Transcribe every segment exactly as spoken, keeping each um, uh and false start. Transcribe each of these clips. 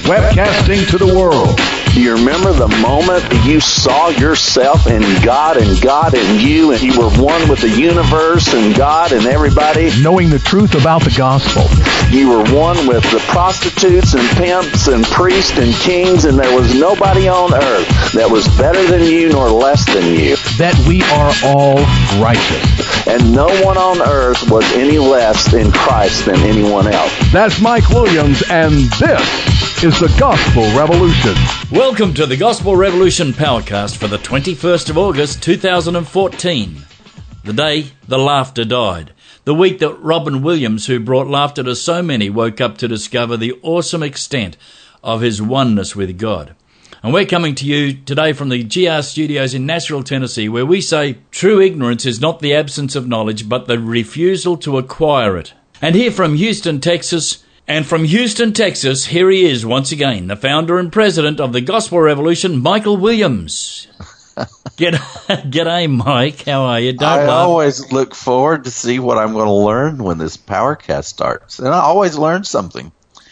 webcasting to the world. Do you remember the moment you saw yourself in God and God in you, and you were one with the universe and God and everybody? Knowing the truth about the gospel. You were one with the prostitutes and pimps and priests and kings, and there was nobody on earth that was better than you nor less than you. That we are all righteous. And no one on earth was any less in Christ than anyone else. That's Mike Williams, and this is the Gospel Revolution. Welcome to the Gospel Revolution Powercast for the twenty-first of August two thousand fourteen. The day the laughter died. The week that Robin Williams, who brought laughter to so many, woke up to discover the awesome extent of his oneness with God. And we're coming to you today from the G R Studios in Nashville, Tennessee, where we say true ignorance is not the absence of knowledge, but the refusal to acquire it. And here from Houston, Texas, and from Houston, Texas, here he is once again, the founder and president of the Gospel Revolution, Michael Williams. Get, G'day, Mike. How are you? Don't I laugh. always look forward to see what I'm going to learn when this Powercast starts, and I always learn something.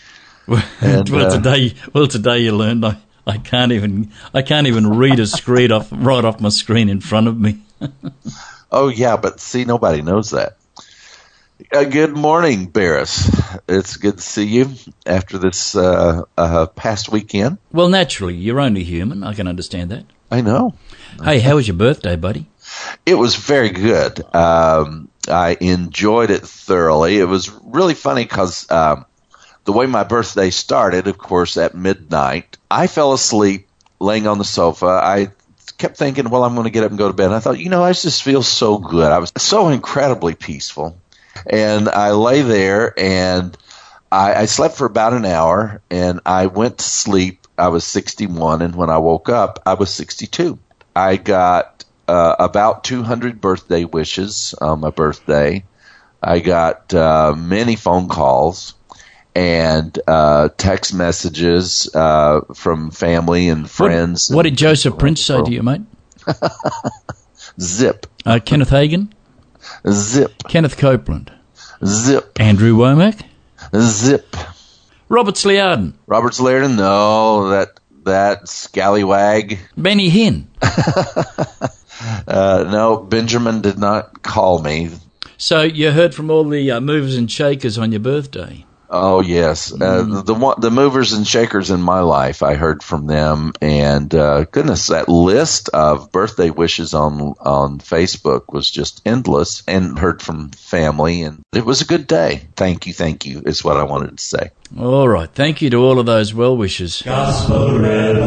And, well, uh, today, well, today you learned I, I can't even I can't even read a screen off right off my screen in front of me. Oh yeah, but see, nobody knows that. Uh, good morning, Barris. It's good to see you after this uh, uh, past weekend. Well, naturally, you're only human. I can understand that. I know. Hey, how was your birthday, buddy? It was very good. Um, I enjoyed it thoroughly. It was really funny because um, the way my birthday started, of course, at midnight, I fell asleep laying on the sofa. I kept thinking, well, I'm going to get up and go to bed. And I thought, you know, I just feel so good. I was so incredibly peaceful. And I lay there, and I, I slept for about an hour, and I went to sleep. I was sixty-one, and when I woke up, I was sixty-two. I got uh, about two hundred birthday wishes on my birthday. I got uh, many phone calls and uh, text messages uh, from family and friends. What, what did Joseph Prince say to you, mate? Zip. Uh, Kenneth Hagin? Zip. Kenneth Copeland? Zip. Andrew Womack? Zip. Robert Sliarden? Robert Sliarden? No, that that scallywag. Benny Hinn? uh, no, Benjamin did not call me. So you heard from all the uh, movers and shakers on your birthday? Oh, yes. Uh, Mm. the, the the movers and shakers in my life, I heard from them. And uh, goodness, that list of birthday wishes on on Facebook was just endless, and heard from family. And it was a good day. Thank you, thank you, is what I wanted to say. All right. Thank you to all of those well-wishers. Gospel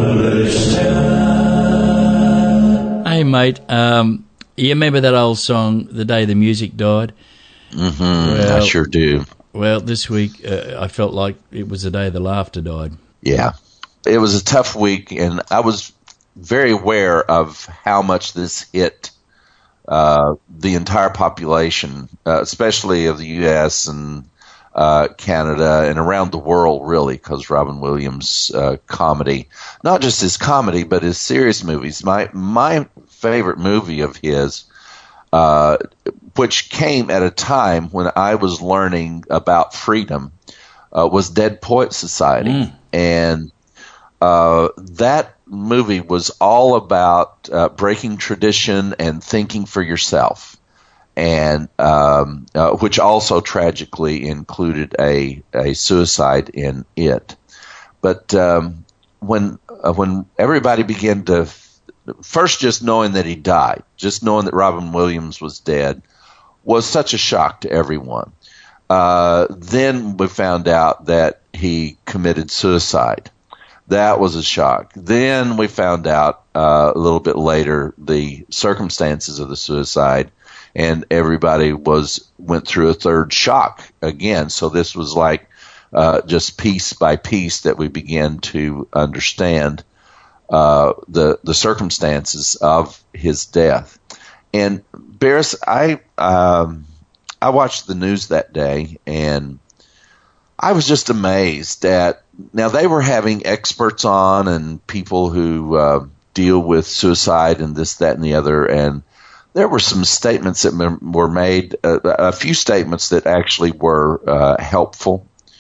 Revolution. Hey, mate, um, you remember that old song, The Day the Music Died? Mm-hmm. Well, I sure do. Well, this week uh, I felt like it was the day the laughter died. Yeah. It was a tough week, and I was very aware of how much this hit uh, the entire population, uh, especially of the U S and uh, Canada and around the world, really, because Robin Williams' uh, comedy, not just his comedy, but his serious movies. My my favorite movie of his, uh, which came at a time when I was learning about freedom, uh, was Dead Poets Society. Mm. And uh, that movie was all about uh, breaking tradition and thinking for yourself, and um, uh, which also tragically included a, a suicide in it. But um, when uh, when everybody began to first just knowing that he died, just knowing that Robin Williams was dead, was such a shock to everyone. Uh, then we found out that he committed suicide. That was a shock. Then we found out uh, a little bit later the circumstances of the suicide, and everybody was went through a third shock again. So this was like uh, just piece by piece that we began to understand uh, the the circumstances of his death. And Barris, I um, I watched the news that day, and I was just amazed at. Now they were having experts on and people who uh, deal with suicide and this, that, and the other, and there were some statements that were made, uh, a few statements that actually were uh, helpful.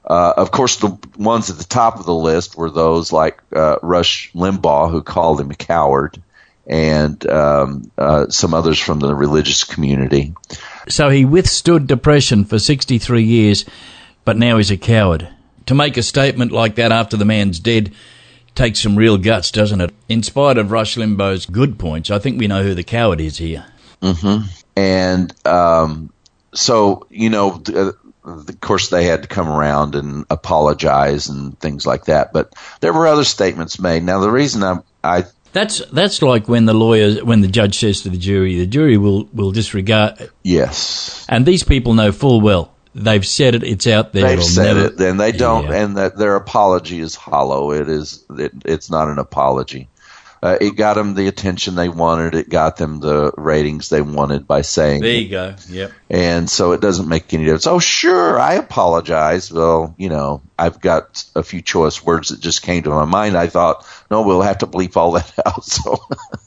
Uh, of course, the ones at the top of the list were those like uh, Rush Limbaugh, who called him a coward, and um, uh, some others from the religious community. So he withstood depression for sixty-three years, but now he's a coward. To make a statement like that after the man's dead takes some real guts, doesn't it? In spite of Rush Limbaugh's good points, I think we know who the coward is here. Mm-hmm. And um, so, you know, th- of course, they had to come around and apologize and things like that. But there were other statements made. Now, the reason I, I that's that's like when the lawyer, when the judge says to the jury, the jury will will disregard. Yes, and these people know full well they've said it. It's out there. They've It'll said never, it, and they don't, yeah. and that their apology is hollow. It is. It, it's not an apology. Uh, it got them the attention they wanted. It got them the ratings they wanted by saying there it. you go. Yep. And so it doesn't make any difference. Oh, sure, I apologize. Well, you know, I've got a few choice words that just came to my mind. I thought, no, we'll have to bleep all that out. So,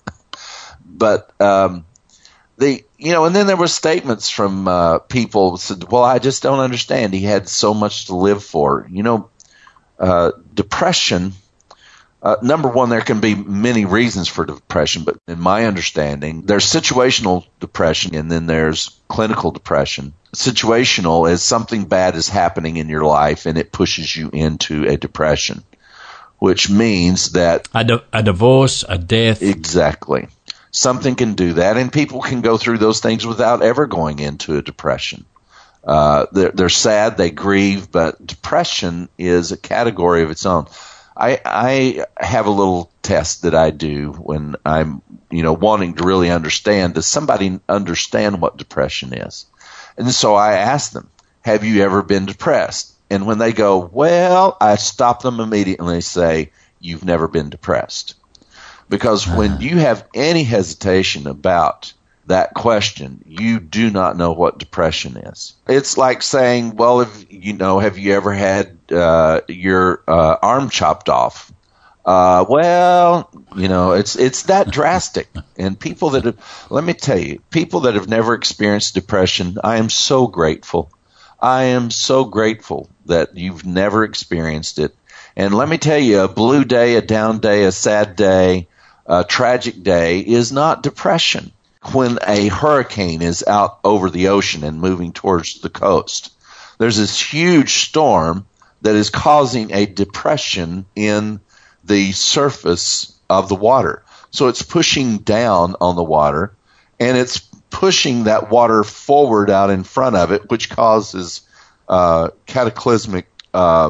but um, the you know, and then there were statements from uh, people who said, well, I just don't understand. He had so much to live for. You know, uh, depression. Uh, number one, there can be many reasons for depression, but in my understanding, there's situational depression and then there's clinical depression. Situational is something bad is happening in your life and it pushes you into a depression, which means that a, di- a divorce, a death. Exactly. Something can do that, and people can go through those things without ever going into a depression. Uh, they're, they're sad, they grieve, but depression is a category of its own. I, I have a little test that I do when I'm, you know, wanting to really understand. Does somebody understand what depression is? And so I ask them, have you ever been depressed? And when they go, well, I stop them immediately and say, you've never been depressed. Because when you have any hesitation about that question, you do not know what depression is. It's like saying, well, if you know, have you ever had uh, your uh, arm chopped off? Uh, well, you know, it's it's that drastic. And people that have, let me tell you, people that have never experienced depression, I am so grateful. I am so grateful that you've never experienced it. And let me tell you, a blue day, a down day, a sad day, a tragic day is not depression. When a hurricane is out over the ocean and moving towards the coast, there's this huge storm that is causing a depression in the surface of the water. So it's pushing down on the water, and it's pushing that water forward out in front of it, which causes uh, cataclysmic uh,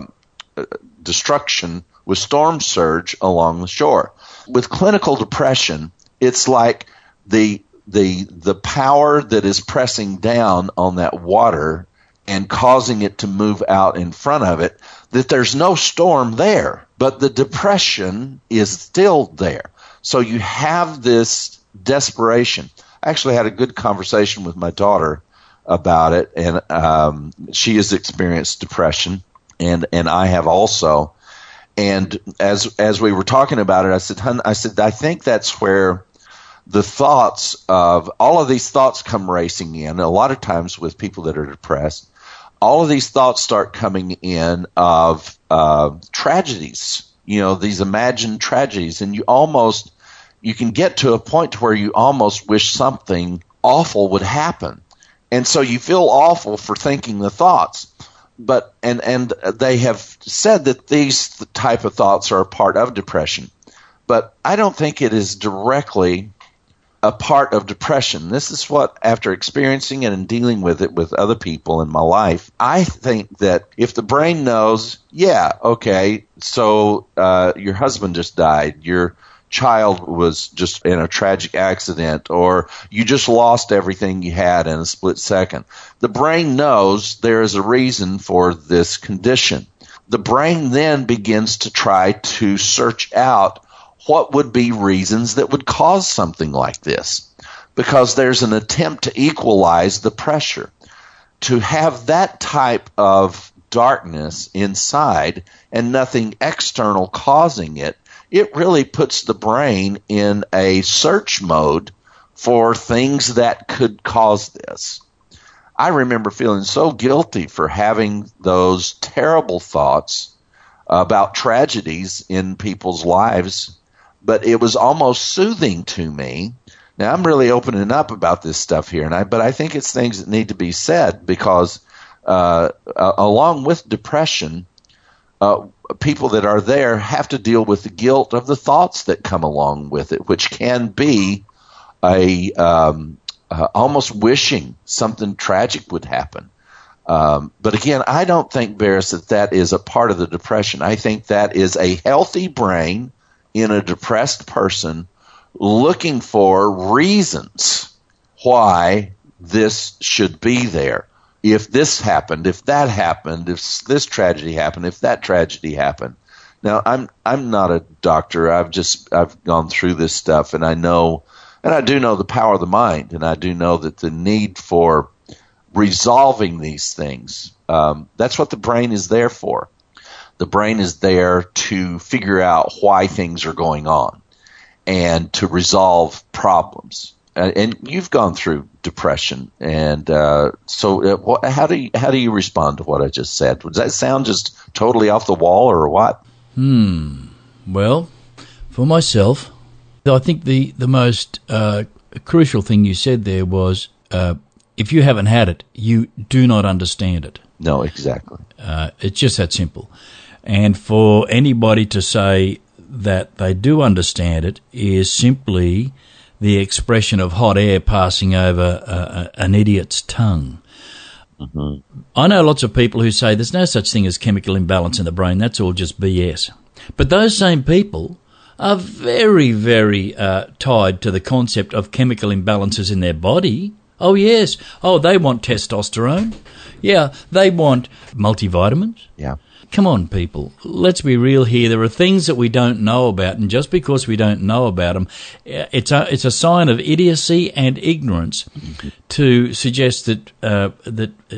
destruction with storm surge along the shore. With clinical depression, it's like the the the power that is pressing down on that water and causing it to move out in front of it, that there's no storm there, but the depression is still there. So you have this desperation. I actually had a good conversation with my daughter about it, and um, she has experienced depression, and, and I have also. And as as we were talking about it, I said, Hun, I said, I think that's where the thoughts of all of these thoughts come racing in. A lot of times with people that are depressed, all of these thoughts start coming in of uh, tragedies, you know, these imagined tragedies. And you almost, you can get to a point where you almost wish something awful would happen. And so you feel awful for thinking the thoughts. But, and, and they have said that these type of thoughts are a part of depression. But I don't think it is directly a part of depression. This is what, after experiencing it and dealing with it with other people in my life, I think that if the brain knows, yeah, okay, so uh, your husband just died, your child was just in a tragic accident, or you just lost everything you had in a split second. The brain knows there is a reason for this condition. The brain then begins to try to search out what would be reasons that would cause something like this, because there's an attempt to equalize the pressure. To have that type of darkness inside and nothing external causing it, it really puts the brain in a search mode for things that could cause this. I remember feeling so guilty for having those terrible thoughts about tragedies in people's lives, but it was almost soothing to me. Now, I'm really opening up about this stuff here, and I, but I think it's things that need to be said because uh, uh, along with depression, uh, people that are there have to deal with the guilt of the thoughts that come along with it, which can be a um, uh, almost wishing something tragic would happen. Um, but again, I don't think, Barris, that that is a part of the depression. I think that is a healthy brain in a depressed person looking for reasons why this should be there. If this happened, if that happened, if this tragedy happened, if that tragedy happened. Now, I'm I'm not a doctor. I've just I've gone through this stuff, and I know, and I do know the power of the mind, and I do know that the need for resolving these things, um, that's what the brain is there for. The brain is there to figure out why things are going on and to resolve problems. Uh, and you've gone through depression, and uh, so uh, what, how do you, how do you respond to what I just said? Does that sound just totally off the wall, or what? Hmm. Well, for myself, I think the the most uh, crucial thing you said there was, uh, if you haven't had it, you do not understand it. No, exactly. Uh, it's just that simple. And for anybody to say that they do understand it is simply the expression of hot air passing over uh, an idiot's tongue. Mm-hmm. I know lots of people who say there's no such thing as chemical imbalance in the brain. That's all just B S. But those same people are very, very uh, tied to the concept of chemical imbalances in their body. Oh, yes. Oh, they want testosterone. Yeah, they want multivitamins. Yeah. Come on, people. Let's be real here. There are things that we don't know about, and just because we don't know about them, it's a it's a sign of idiocy and ignorance mm-hmm. to suggest that uh, that uh,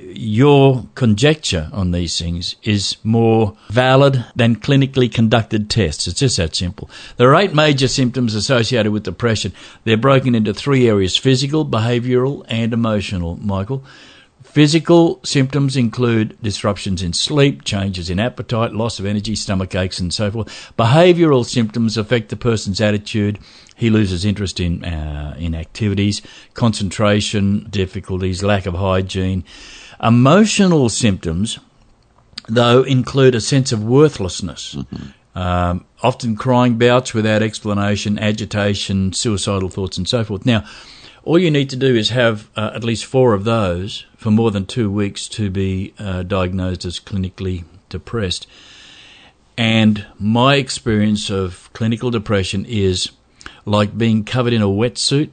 your conjecture on these things is more valid than clinically conducted tests. It's just that simple. There are eight major symptoms associated with depression. They're broken into three areas: physical, behavioural, and emotional. Michael. Physical symptoms include disruptions in sleep, changes in appetite, loss of energy, stomach aches, and so forth. Behavioural symptoms affect the person's attitude. He loses interest in uh, in activities, concentration difficulties, lack of hygiene. Emotional symptoms, though, include a sense of worthlessness, mm-hmm. um, often crying bouts without explanation, agitation, suicidal thoughts, and so forth. Now, all you need to do is have uh, at least four of those for more than two weeks to be uh, diagnosed as clinically depressed. And my experience of clinical depression is like being covered in a wetsuit.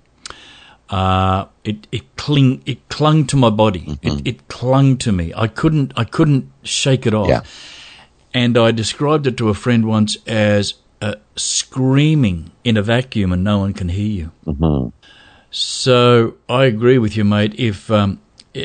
Uh, it it cling it clung to my body. Mm-hmm. It it clung to me. I couldn't I couldn't shake it off. Yeah. And I described it to a friend once as uh, screaming in a vacuum and no one can hear you. Mm-hmm. So I agree with you, mate. If um,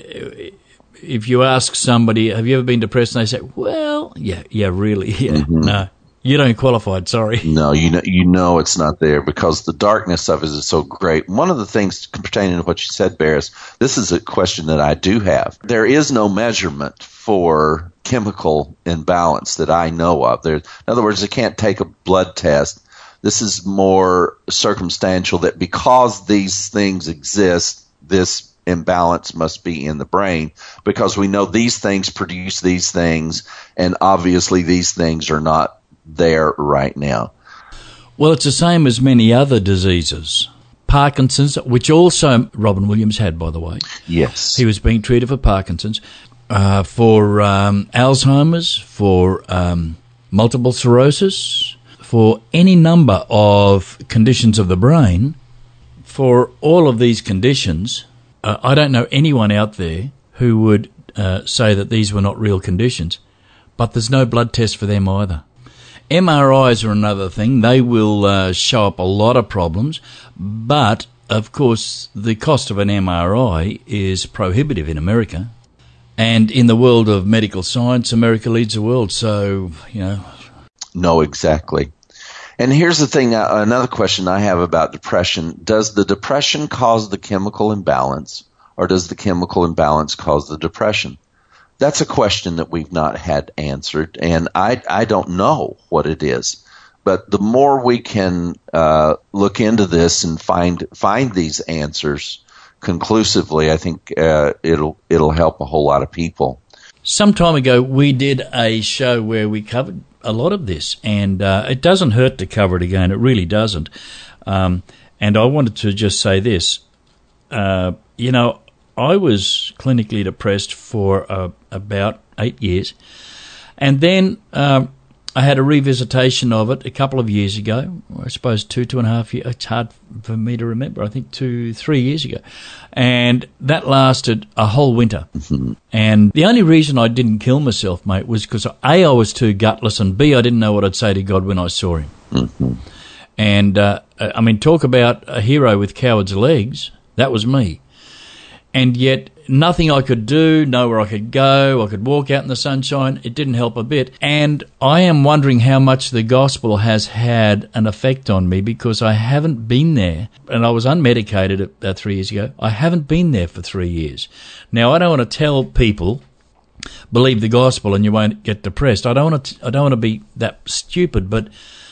if you ask somebody, have you ever been depressed, and they say, well, yeah, yeah, really, yeah, mm-hmm. no, you don't qualify, sorry. No, you know, you know it's not there because the darkness of it is so great. One of the things pertaining to what you said, Barris, this is a question that I do have. There is no measurement for chemical imbalance that I know of. There, in other words, they can't take a blood test. This is more circumstantial that because these things exist, this imbalance must be in the brain because we know these things produce these things, and obviously these things are not there right now. Well, it's the same as many other diseases. Parkinson's, which also Robin Williams had, by the way. Yes. He was being treated for Parkinson's, uh, for um, Alzheimer's, for um, multiple sclerosis, for any number of conditions of the brain. For all of these conditions, uh, I don't know anyone out there who would uh, say that these were not real conditions, but there's no blood test for them either. M R Is are another thing. They will uh, show up a lot of problems, but, of course, the cost of an M R I is prohibitive in America. And in the world of medical science, America leads the world, so, you know. No, exactly. And here's the thing, another question I have about depression. Does the depression cause the chemical imbalance, or does the chemical imbalance cause the depression? That's a question that we've not had answered, and I, I don't know what it is. But the more we can uh, look into this and find find these answers conclusively, I think uh, it'll it'll help a whole lot of people. Some time ago, we did a show where we covered a lot of this, and uh, it doesn't hurt to cover it again. It really doesn't. Um, and I wanted to just say this. Uh, you know, I was clinically depressed for uh, about eight years, and then um, I had a revisitation of it a couple of years ago. I suppose two, two and a half years. It's hard for me to remember. I think two, three years ago. And that lasted a whole winter. Mm-hmm. And the only reason I didn't kill myself, mate, was because A, I was too gutless, and B, I didn't know what I'd say to God when I saw him. Mm-hmm. And, uh, I mean, talk about a hero with coward's legs. That was me. And yet nothing I could do, nowhere I could go, I could walk out in the sunshine, it didn't help a bit. And I am wondering how much the gospel has had an effect on me, because I haven't been there, and I was unmedicated about three years ago. I haven't been there for three years. Now, I don't want to tell people, believe the gospel and you won't get depressed. I don't want to, I don't want to be that stupid, but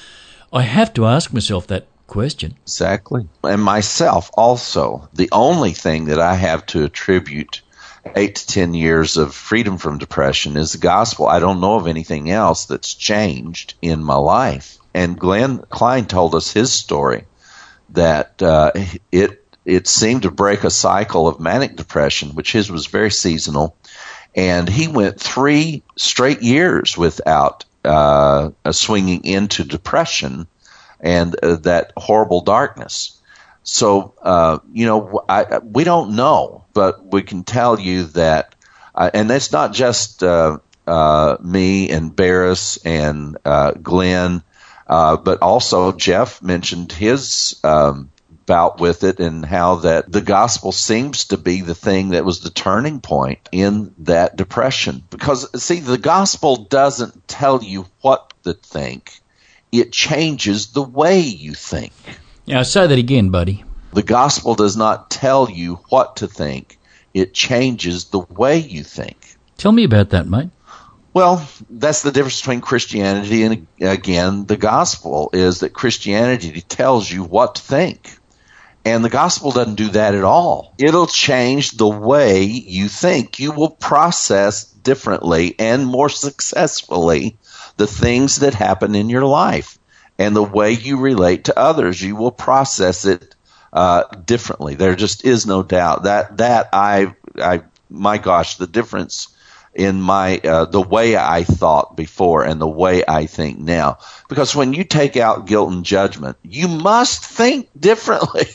I have to ask myself that question. Exactly. And myself also. The only thing that I have to attribute eight to ten years of freedom from depression is the gospel. I don't know of anything else that's changed in my life. And Glenn Klein told us his story, that uh, it it seemed to break a cycle of manic depression, which his was very seasonal. And he went three straight years without uh, swinging into depression and uh, that horrible darkness. So, uh, you know, I, we don't know, but we can tell you that, uh, and that's not just uh, uh, me and Barris and uh, Glenn, uh, but also Jeff mentioned his um, bout with it, and how that the gospel seems to be the thing that was the turning point in that depression. Because, see, the gospel doesn't tell you what to think. It changes the way you think. Yeah, say that again, buddy. The gospel does not tell you what to think. It changes the way you think. Tell me about that, mate. Well, that's the difference between Christianity and, again, the gospel, is that Christianity tells you what to think. And the gospel doesn't do that at all. It'll change the way you think. You will process differently and more successfully the things that happen in your life, and the way you relate to others. You will process it uh, differently. There just is no doubt that that I, I, my gosh, the difference in my uh, the way I thought before and the way I think now. Because when you take out guilt and judgment, you must think differently.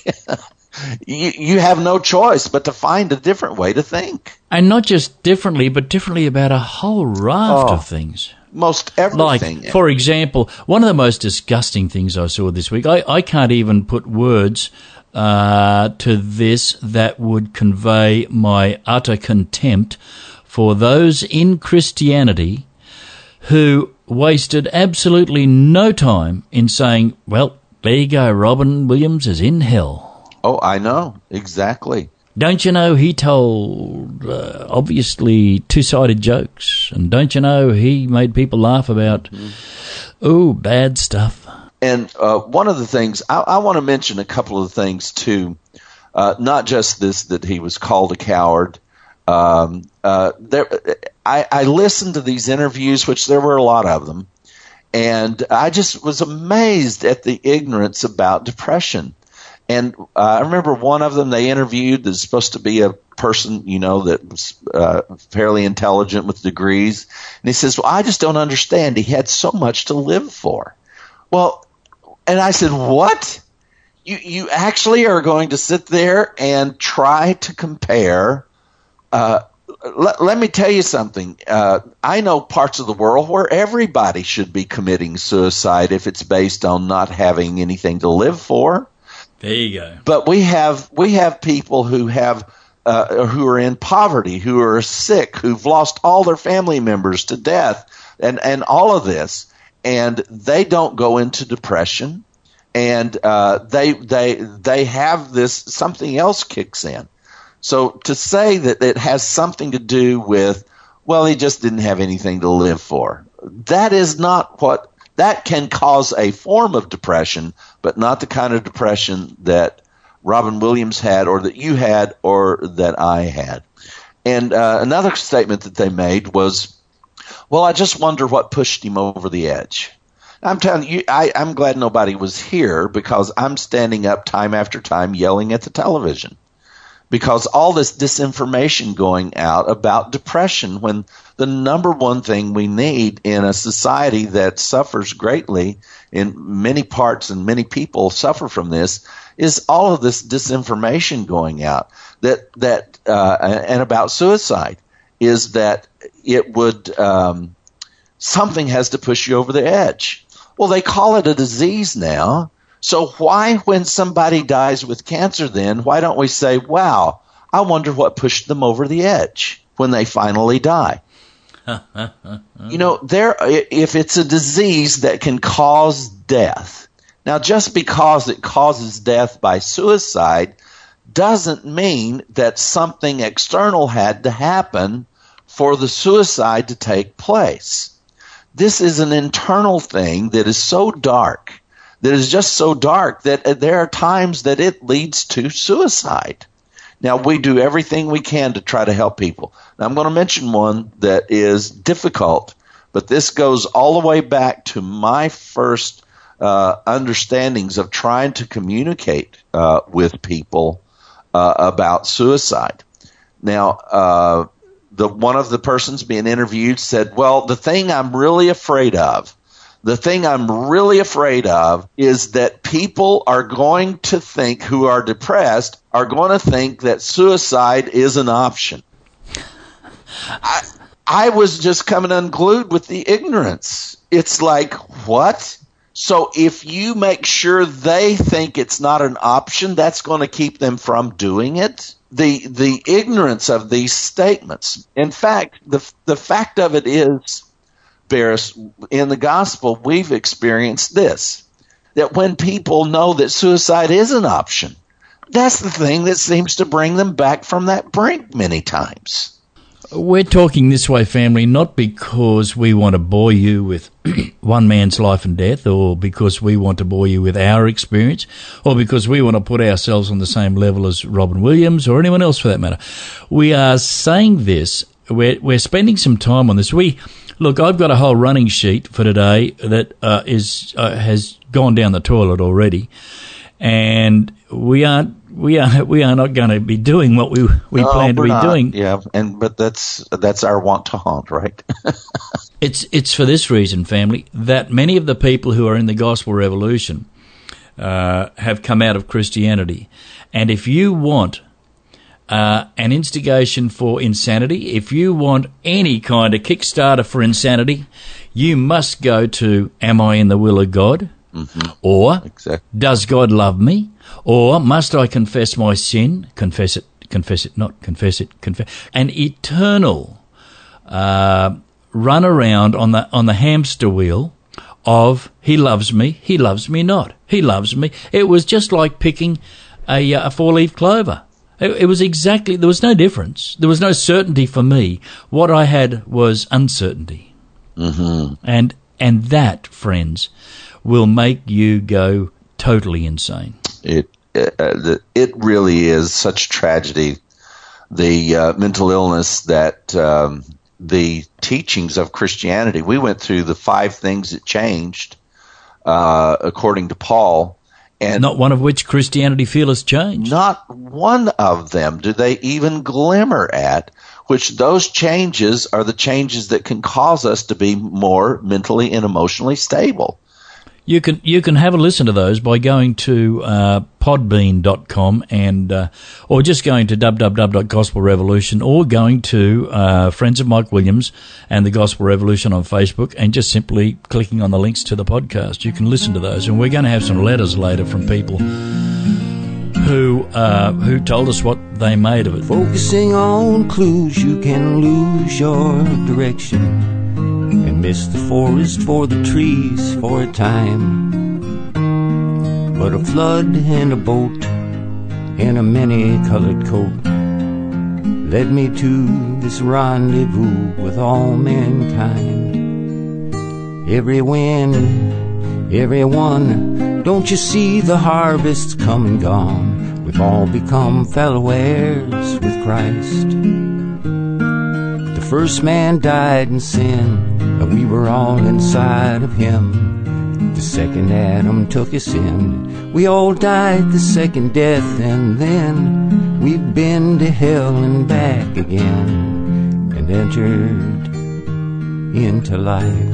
you, you have no choice but to find a different way to think, and not just differently, but differently about a whole raft oh. of things. Most everything. Like, for example, one of the most disgusting things I saw this week, I, I can't even put words uh, to this that would convey my utter contempt for those in Christianity who wasted absolutely no time in saying, well, there you go, Robin Williams is in hell. Oh, I know. Exactly. Don't you know he told, uh, obviously, two-sided jokes? And don't you know he made people laugh about, mm-hmm. oh, bad stuff? And uh, one of the things, I, I want to mention a couple of things, too. Uh, not just this, that he was called a coward. Um, uh, there, I, I listened to these interviews, which there were a lot of them, and I just was amazed at the ignorance about depression. And uh, I remember one of them they interviewed that's supposed to be a person, you know, that was uh, fairly intelligent with degrees. And he says, well, I just don't understand. He had so much to live for. Well, and I said, what? You, you actually are going to sit there and try to compare uh, let, let me tell you something. Uh, I know parts of the world where everybody should be committing suicide if it's based on not having anything to live for. There you go. But we have we have people who have uh, who are in poverty, who are sick, who've lost all their family members to death, and and all of this, and they don't go into depression, and uh, they they they have this something else kicks in. So to say that it has something to do with, well, he just didn't have anything to live for, that is not what, that can cause a form of depression, but not the kind of depression that Robin Williams had, or that you had, or that I had. And uh, another statement that they made was, well, I just wonder what pushed him over the edge. I'm telling you, I, I'm glad nobody was here, because I'm standing up time after time yelling at the television. Because all this disinformation going out about depression, when the number one thing we need in a society that suffers greatly, in many parts and many people suffer from this, is all of this disinformation going out that that uh, and about suicide, is that it would um, something has to push you over the edge. Well, they call it a disease now. So why, when somebody dies with cancer, then why don't we say, wow, I wonder what pushed them over the edge when they finally die? You know, there, if it's a disease that can cause death, now just because it causes death by suicide doesn't mean that something external had to happen for the suicide to take place. This is an internal thing that is so dark, that is just so dark that there are times that it leads to suicide. Now, we do everything we can to try to help people. Now, I'm going to mention one that is difficult, but this goes all the way back to my first uh, understandings of trying to communicate uh, with people uh, about suicide. Now, uh, the one of the persons being interviewed said, well, the thing I'm really afraid of The thing I'm really afraid of is that people are going to think, who are depressed, are going to think that suicide is an option. I, I was just coming unglued with the ignorance. It's like, what? So if you make sure they think it's not an option, that's going to keep them from doing it? The the ignorance of these statements. In fact, the the fact of it is, Barris, in the gospel, we've experienced this, that when people know that suicide is an option, that's the thing that seems to bring them back from that brink many times. We're talking this way, family, not because we want to bore you with one man's life and death, or because we want to bore you with our experience, or because we want to put ourselves on the same level as Robin Williams or anyone else for that matter. We are saying this, we're, we're spending some time on this. We Look, I've got a whole running sheet for today that uh, is uh, has gone down the toilet already, and we aren't we are we are not going to be doing what we we no, plan to be not. doing. Yeah, and but that's that's our want to haunt, right? it's it's for this reason, family, that many of the people who are in the gospel revolution uh, have come out of Christianity, and if you want Uh, an instigation for insanity, if you want any kind of Kickstarter for insanity, you must go to Am I in the Will of God? Mm-hmm. Or exactly. Does God love me? Or must I confess my sin? Confess it, confess it not, confess it, confess. An eternal uh, run around on the on the hamster wheel of he loves me, he loves me not, he loves me. It was just like picking a, a four-leaf clover. It was exactly, there was no difference. There was no certainty for me. What I had was uncertainty. Mm-hmm. And and that, friends, will make you go totally insane. It uh, it really is such tragedy, the uh, mental illness that um, the teachings of Christianity. We went through the five things that changed, uh, according to Paul. And not one of which Christianity feel has changed. Not one of them do they even glimmer at, which those changes are the changes that can cause us to be more mentally and emotionally stable. You can you can have a listen to those by going to uh, podbean dot com and uh, or just going to w w w dot gospel revolution, or going to uh, Friends of Mike Williams and the Gospel Revolution on Facebook, and just simply clicking on the links to the podcast. You can listen to those, and we're going to have some letters later from people who uh, who told us what they made of it. Focusing on clues, you can lose your direction and miss the forest for the trees for a time. But a flood and a boat and a many-colored coat led me to this rendezvous with all mankind. Every wind, everyone, don't you see the harvest's come and gone? We've all become fellow heirs with Christ. The first man died in sin, and we were all inside of him. The second Adam took us in. We all died the second death, and then we've been to hell and back again and entered into life.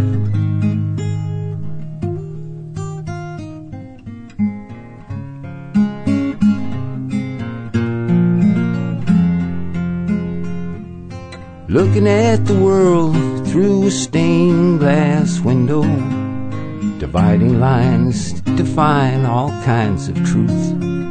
Looking at the world through a stained glass window, dividing lines define all kinds of truth.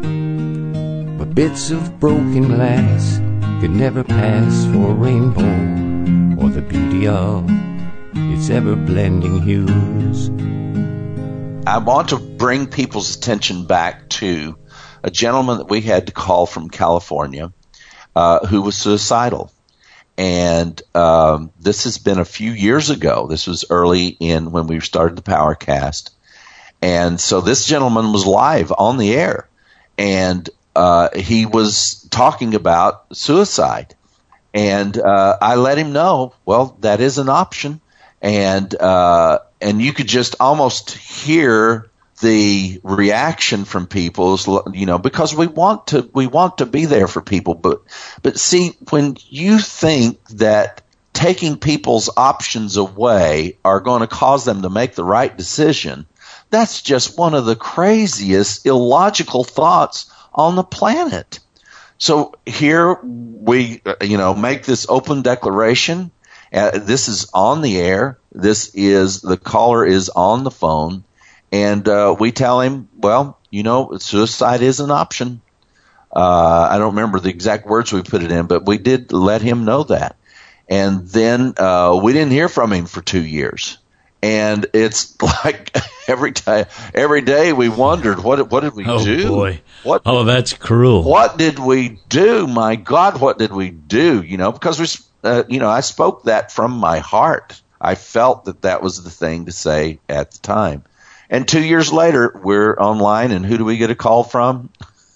But bits of broken glass could never pass for a rainbow or the beauty of its ever-blending hues. I want to bring people's attention back to a gentleman that we had to call from California uh, who was suicidal. And um, this has been a few years ago. This was early in when we started the Powercast. And so this gentleman was live on the air, and uh, he was talking about suicide. And uh, I let him know, well, that is an option. And uh, and you could just almost hear the reaction from people, you know, because we want to we want to be there for people. But but see, when you think that taking people's options away are going to cause them to make the right decision, that's just one of the craziest illogical thoughts on the planet. So here we, you know, make this open declaration. Uh, this is on the air. This is, the caller is on the phone. And uh, we tell him, well, you know, suicide is an option. Uh, I don't remember the exact words we put it in, but we did let him know that. And then uh, we didn't hear from him for two years. And it's like every time, every day we wondered, what what did we oh, do? Boy. What? Oh, that's cruel. What did we do? My God, what did we do? You know, because we, uh, you know, I spoke that from my heart. I felt that that was the thing to say at the time. And two years later, we're online, and who do we get a call from?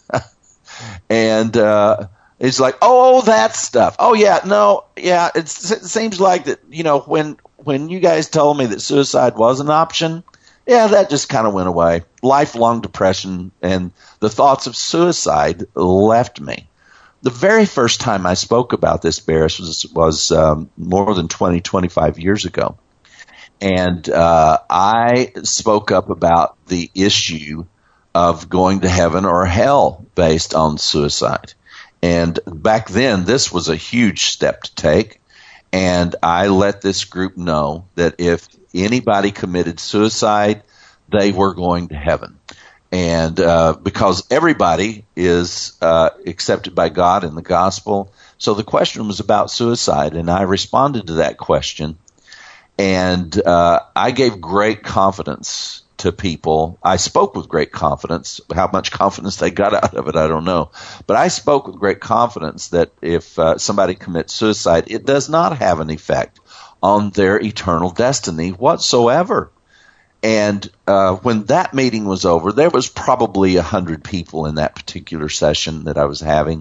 and uh, it's like, oh, that stuff. Oh, yeah, no, yeah, it's, it seems like that, you know, when when you guys told me that suicide was an option, yeah, that just kind of went away. Lifelong depression and the thoughts of suicide left me. The very first time I spoke about this, Barris, was, was um, more than twenty, twenty-five years ago. And uh, I spoke up about the issue of going to heaven or hell based on suicide. And back then, this was a huge step to take. And I let this group know that if anybody committed suicide, they were going to heaven. And uh, because everybody is uh, accepted by God in the gospel. So the question was about suicide, and I responded to that question. And uh, I gave great confidence to people. I spoke with great confidence. How much confidence they got out of it, I don't know. But I spoke with great confidence that if uh, somebody commits suicide, it does not have an effect on their eternal destiny whatsoever. And uh, when that meeting was over, there was probably a hundred people in that particular session that I was having.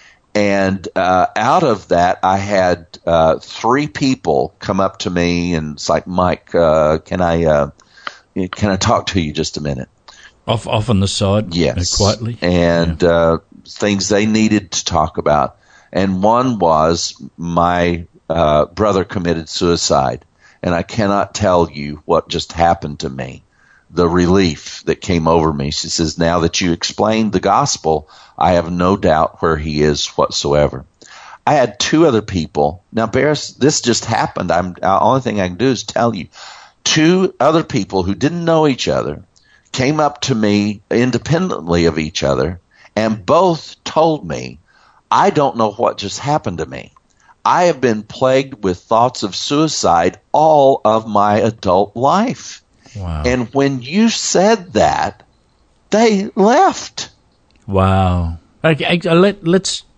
And uh, out of that, I had uh, three people come up to me and it's like, Mike, uh, can I uh, can I talk to you just a minute? Off off on the side, yes, uh, quietly, and yeah. uh, things they needed to talk about. And one was my uh, brother committed suicide, and I cannot tell you what just happened to me. The relief that came over me. She says, now that you explained the gospel, I have no doubt where he is whatsoever. I had two other people. Now, Barris, this just happened. I'm, the only thing I can do is tell you. Two other people who didn't know each other came up to me independently of each other, and both told me, I don't know what just happened to me. I have been plagued with thoughts of suicide all of my adult life. Wow. And when you said that, they left. Wow. Okay, let, let's just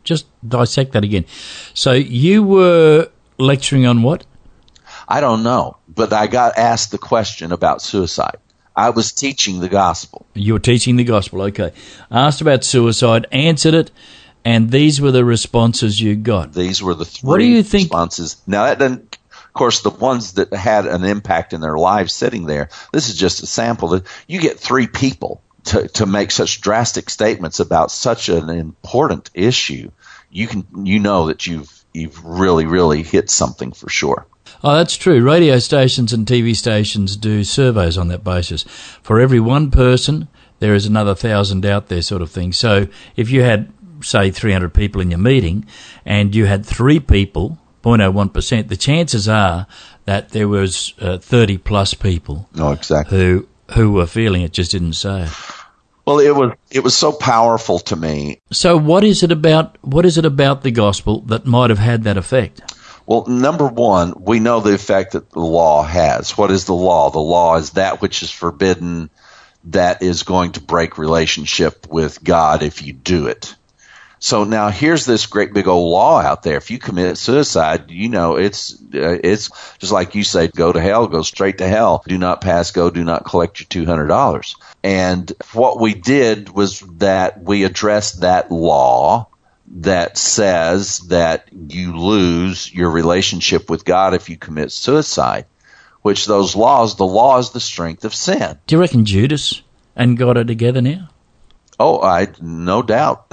dissect that again. So you were lecturing on what? I don't know, but I got asked the question about suicide. I was teaching the gospel. You were teaching the gospel, okay. Asked about suicide, answered it, and these were the responses you got. These were the three what do you think? responses. Now, that doesn't, of course, the ones that had an impact in their lives sitting there, this is just a sample. You get three people to, to make such drastic statements about such an important issue. You can, you know that you've, you've really, really hit something for sure. Oh, that's true. Radio stations and T V stations do surveys on that basis. For every one person, there is another thousand out there, sort of thing. So if you had, say, three hundred people in your meeting and you had three people, zero point zero one percent, the chances are that there was uh, thirty plus people oh, exactly. who who were feeling it, just didn't say it. Well, it was it was so powerful to me. So what is it about what is it about the gospel that might have had that effect? Well, number one, we know the effect that the law has. What is the law? The law is that which is forbidden, that is going to break relationship with God if you do it. So now here's this great big old law out there. If you commit suicide, you know, it's uh, it's just like you say, go to hell, go straight to hell. Do not pass go, do not collect your two hundred dollars. And what we did was that we addressed that law that says that you lose your relationship with God if you commit suicide, which those laws, the law is the strength of sin. Do you reckon Judas and God are together now? Oh, I no doubt.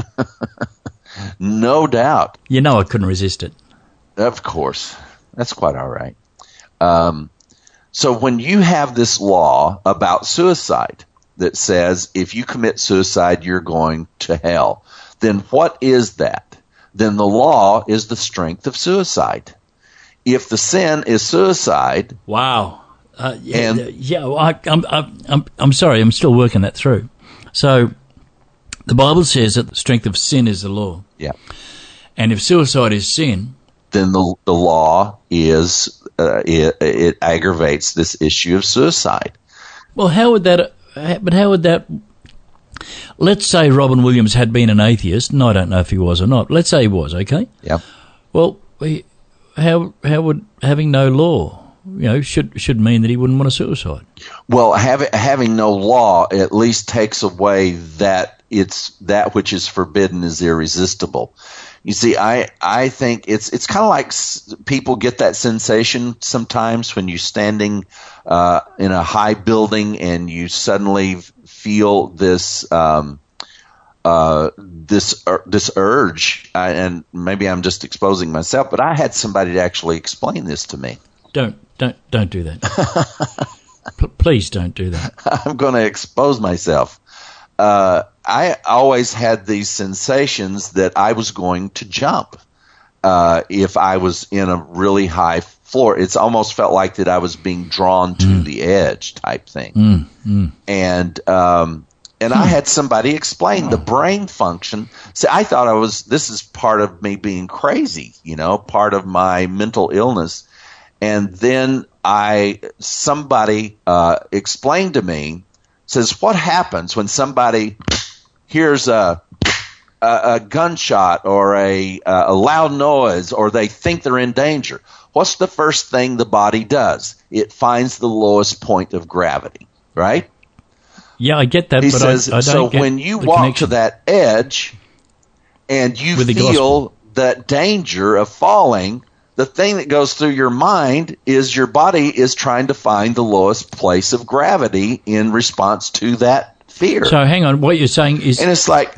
No doubt. You know I couldn't resist it. Of course. That's quite all right. Um, so when you have this law about suicide that says if you commit suicide, you're going to hell, then what is that? Then the law is the strength of suicide. If the sin is suicide, wow, uh, yeah, and, yeah, well, I, I'm, I'm, I'm sorry, I'm still working that through. So, the Bible says that the strength of sin is the law. Yeah, and if suicide is sin, then the the law is uh, it, it aggravates this issue of suicide. Well, how would that? But how would that? Let's say Robin Williams had been an atheist, and I don't know if he was or not. Let's say he was, okay? Yeah. Well, he, how how would having no law, you know, should should mean that he wouldn't want a suicide? Well, having having no law at least takes away that it's that which is forbidden is irresistible. You see, I I think it's it's kind of like s- people get that sensation sometimes when you're standing uh, in a high building and you suddenly feel this um, uh, this ur- this urge, I, and maybe I'm just exposing myself, but I had somebody to actually explain this to me. Don't don't don't do that. P- please don't do that. I'm going to expose myself. Uh, I always had these sensations that I was going to jump uh, if I was in a really high floor. It's almost felt like that I was being drawn to mm. the edge type thing. Mm, mm. And um, and I had somebody explain the brain function. See, I thought I was, this is part of me being crazy, you know, part of my mental illness. And then I, somebody uh, explained to me, says, what happens when somebody hears a, a, a gunshot or a, a loud noise or they think they're in danger? What's the first thing the body does? It finds the lowest point of gravity, right? Yeah, I get that, he but says, I, I don't so get when you the walk connection. to that edge and you With the feel gospel. that danger of falling, the thing that goes through your mind is your body is trying to find the lowest place of gravity in response to that fear. So hang on, what you're saying is... And it's like,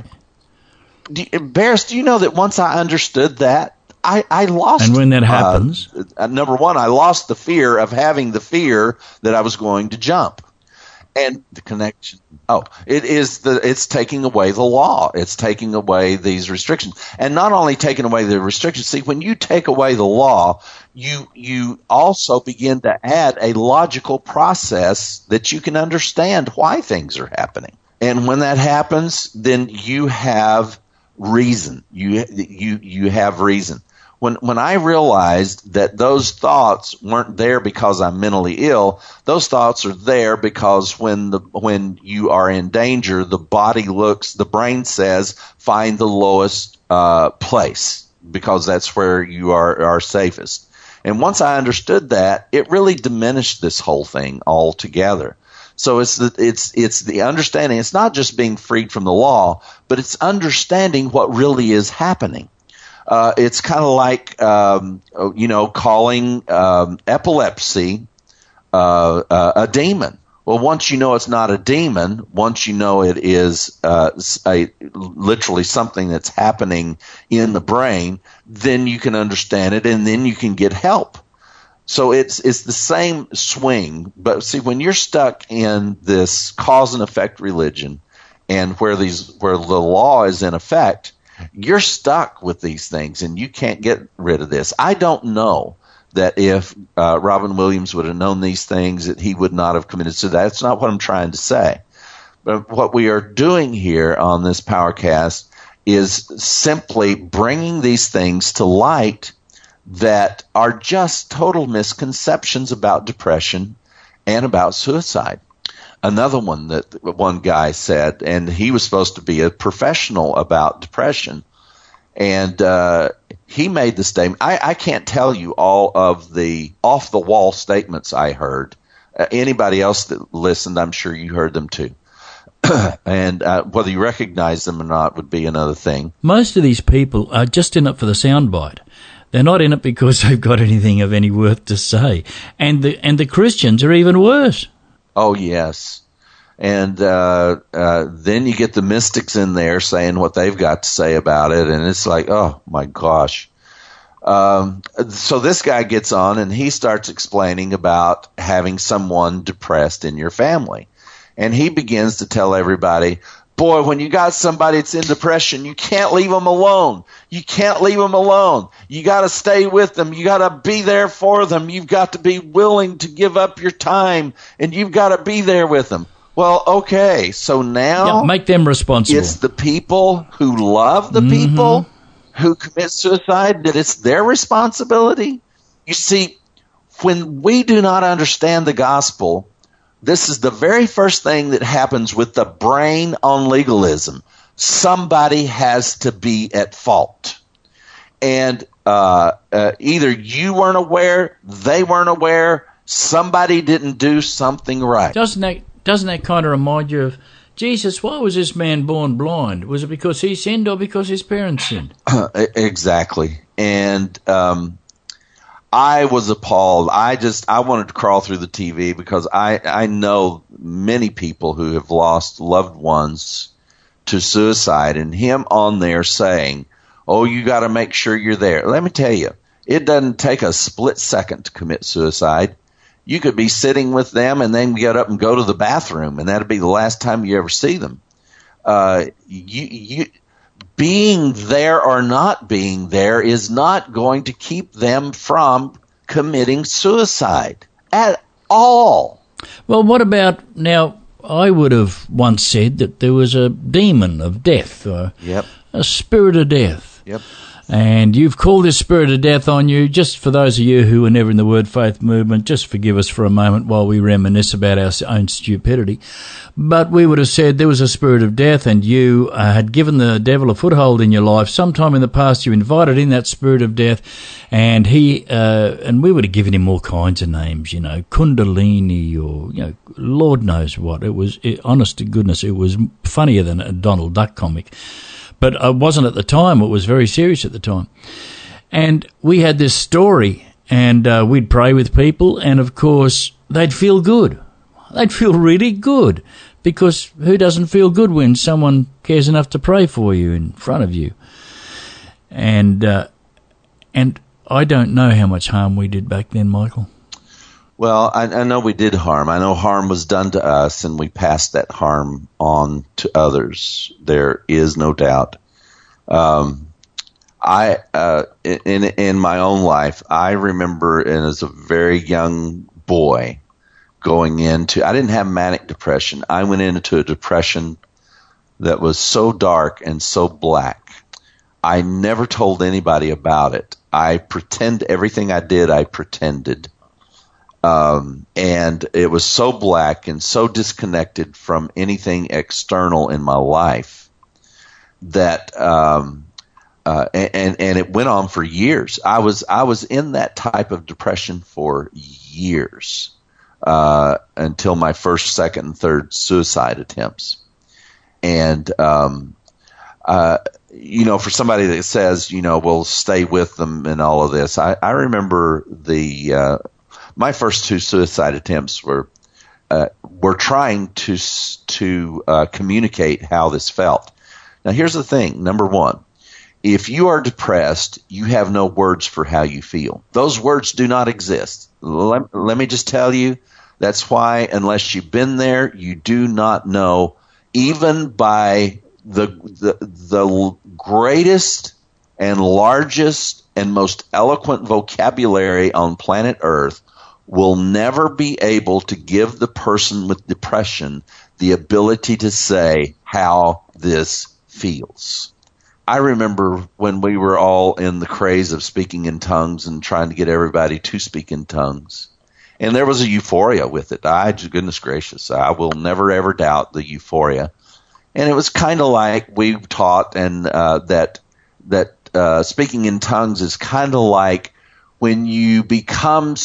do you, Barris, do you know that once I understood that, I, I lost... And when that happens... Uh, number one, I lost the fear of having the fear that I was going to jump. And the connection... Oh, it is the, it's taking away the law. It's taking away these restrictions. And not only taking away the restrictions, see, when you take away the law, you, you also begin to add a logical process that you can understand why things are happening. And when that happens, then you have reason. You, you, you have reason. when when I realized that those thoughts weren't there because I'm mentally ill, those thoughts are there because when the when you are in danger, the body looks, the brain says, find the lowest uh, place because that's where you are are safest. And once I understood that, it really diminished this whole thing altogether. So it's the, it's it's the understanding. It's not just being freed from the law, but it's understanding what really is happening. Uh, it's kind of like um, you know calling um, epilepsy uh, uh, a demon. Well, once you know it's not a demon, once you know it is uh, a, literally something that's happening in the brain, then you can understand it, and then you can get help. So it's it's the same swing, but see, when you're stuck in this cause and effect religion, and where these where the law is in effect, you're stuck with these things, and you can't get rid of this. I don't know that if uh, Robin Williams would have known these things, that he would not have committed suicide. That's not what I'm trying to say. But what we are doing here on this PowerCast is simply bringing these things to light that are just total misconceptions about depression and about suicide. Another one that one guy said, and he was supposed to be a professional about depression, and uh, he made the statement. I, I can't tell you all of the off-the-wall statements I heard. Uh, anybody else that listened, I'm sure you heard them too. and uh, whether you recognize them or not would be another thing. Most of these people are just in it for the soundbite. They're not in it because they've got anything of any worth to say. And the and the Christians are even worse. Oh, yes. And uh, uh, then you get the mystics in there saying what they've got to say about it, and it's like, oh, my gosh. Um, so this guy gets on, and he starts explaining about having someone depressed in your family. And he begins to tell everybody, boy, when you got somebody that's in depression, you can't leave them alone. You can't leave them alone. You got to stay with them. You got to be there for them. You've got to be willing to give up your time, and you've got to be there with them. Well, okay, so now yeah, make them responsible. It's the people who love the mm-hmm. people who commit suicide, that it's their responsibility. You see, when we do not understand the gospel, this is the very first thing that happens with the brain on legalism. Somebody has to be at fault. And uh, uh, either you weren't aware, they weren't aware, somebody didn't do something right. Doesn't that, doesn't that kind of remind you of, Jesus, why was this man born blind? Was it because he sinned or because his parents sinned? Exactly. And um I was appalled. I just, I wanted to crawl through the T V because I, I know many people who have lost loved ones to suicide, and him on there saying, oh, you got to make sure you're there. Let me tell you, it doesn't take a split second to commit suicide. You could be sitting with them and then get up and go to the bathroom, and that'd be the last time you ever see them. Uh, you, you, being there or not being there is not going to keep them from committing suicide at all. Well, what about now? I would have once said that there was a demon of death, or yep. a spirit of death. Yep. And you've called this spirit of death on you. Just for those of you who were never in the Word Faith movement, just forgive us for a moment while we reminisce about our own stupidity. But we would have said there was a spirit of death, and you uh, had given the devil a foothold in your life. Sometime in the past, you invited in that spirit of death, and he uh, and we would have given him all kinds of names, you know, Kundalini, or you know, Lord knows what. It was, it, honest to goodness, it was funnier than a Donald Duck comic. But it wasn't at the time. It was very serious at the time. And we had this story, and uh, we'd pray with people, and, of course, they'd feel good. They'd feel really good, because who doesn't feel good when someone cares enough to pray for you in front of you? And uh, and I don't know how much harm we did back then, Michael. Well, I, I know we did harm. I know harm was done to us, and we passed that harm on to others. There is no doubt. Um, I uh, in in my own life, I remember, and as a very young boy, going into, I didn't have manic depression. I went into a depression that was so dark and so black. I never told anybody about it I pretend everything I did, I pretended. Um, and it was so black and so disconnected from anything external in my life that, um, uh, and, and it went on for years. I was, I was in that type of depression for years, uh, until my first, second, and third suicide attempts. And, um, uh, you know, for somebody that says, you know, we'll stay with them and all of this, I, I remember the, uh, my first two suicide attempts were, uh, were trying to, to, uh, communicate how this felt. Now, here's the thing. Number one, if you are depressed, you have no words for how you feel. Those words do not exist. Let, let me just tell you, that's why unless you've been there, you do not know, even by the, the, the greatest and largest and most eloquent vocabulary on planet Earth will never be able to give the person with depression the ability to say how this feels. I remember when we were all in the craze of speaking in tongues and trying to get everybody to speak in tongues. And there was a euphoria with it. I, goodness gracious, I will never ever doubt the euphoria. And it was kind of like we taught and uh, that that uh, speaking in tongues is kind of like when you become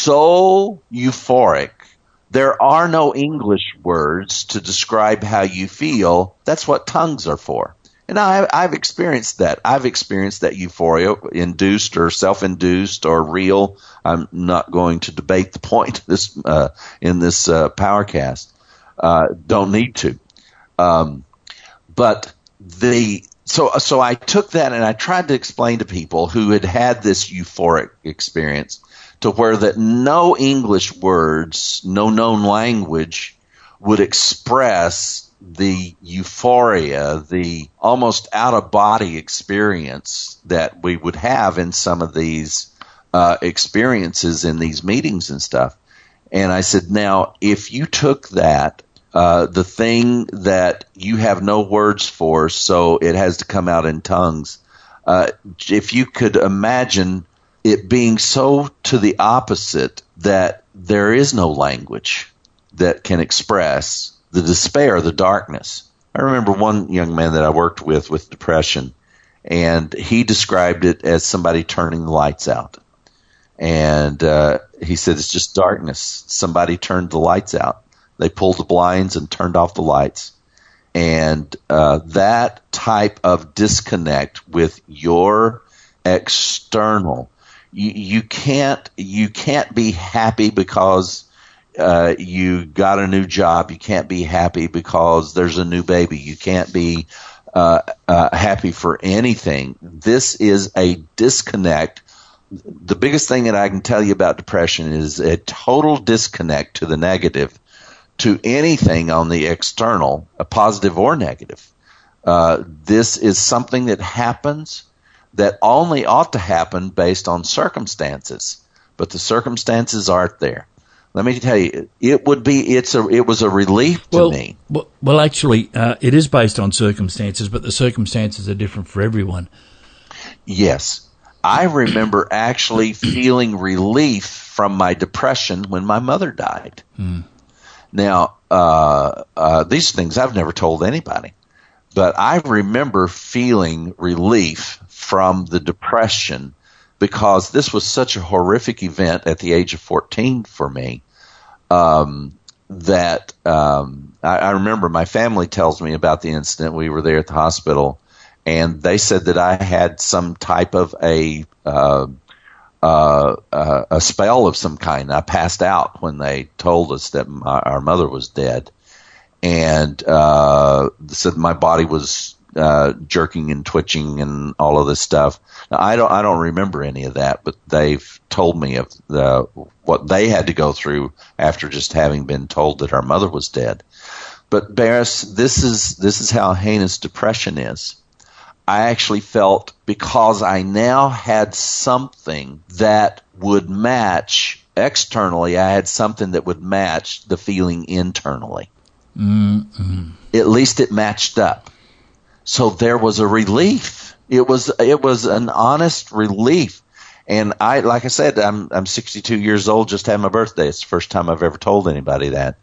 so euphoric, there are no English words to describe how you feel. That's what tongues are for. And I, I've experienced that. I've experienced that euphoria, induced or self-induced or real. I'm not going to debate the point this uh, in this uh, PowerCast. Uh, don't need to. Um, but the so so I took that and I tried to explain to people who had had this euphoric experience to where that no English words, no known language would express the euphoria, the almost out-of-body experience that we would have in some of these uh, experiences in these meetings and stuff. And I said, now, if you took that, uh, the thing that you have no words for, so it has to come out in tongues, uh, if you could imagine it being so to the opposite that there is no language that can express the despair, the darkness. I remember one young man that I worked with with depression, and he described it as somebody turning the lights out. And uh, he said, it's just darkness. Somebody turned the lights out. They pulled the blinds and turned off the lights. And uh, that type of disconnect with your external, you, you can't you can't be happy because Uh, you got a new job. You can't be happy because there's a new baby. You can't be uh, uh, happy for anything. This is a disconnect. The biggest thing that I can tell you about depression is a total disconnect to the negative, to anything on the external, a positive or negative. Uh, this is something that happens that only ought to happen based on circumstances, but the circumstances aren't there. Let me tell you, it would be, it's a, it was a relief to well, me. Well, well actually, uh, it is based on circumstances, but the circumstances are different for everyone. Yes. I remember actually feeling relief from my depression when my mother died. Hmm. Now, uh, uh, these things I've never told anybody, but I remember feeling relief from the depression because this was such a horrific event at the age of fourteen for me. Um, that um, I, I remember my family tells me about the incident. We were there at the hospital, and they said that I had some type of a uh, uh, uh, a spell of some kind. I passed out when they told us that my, our mother was dead, and uh, said my body was uh, jerking and twitching and all of this stuff. Now, I don't I don't remember any of that, but they've told me of the what they had to go through after just having been told that our mother was dead. But Barris, this is this is how heinous depression is. I actually felt, because I now had something that would match externally, I had something that would match the feeling internally. Mm-hmm. At least it matched up. So there was a relief. It was it was an honest relief. And I, like I said, I'm I'm sixty-two years old. Just had my birthday. It's the first time I've ever told anybody that.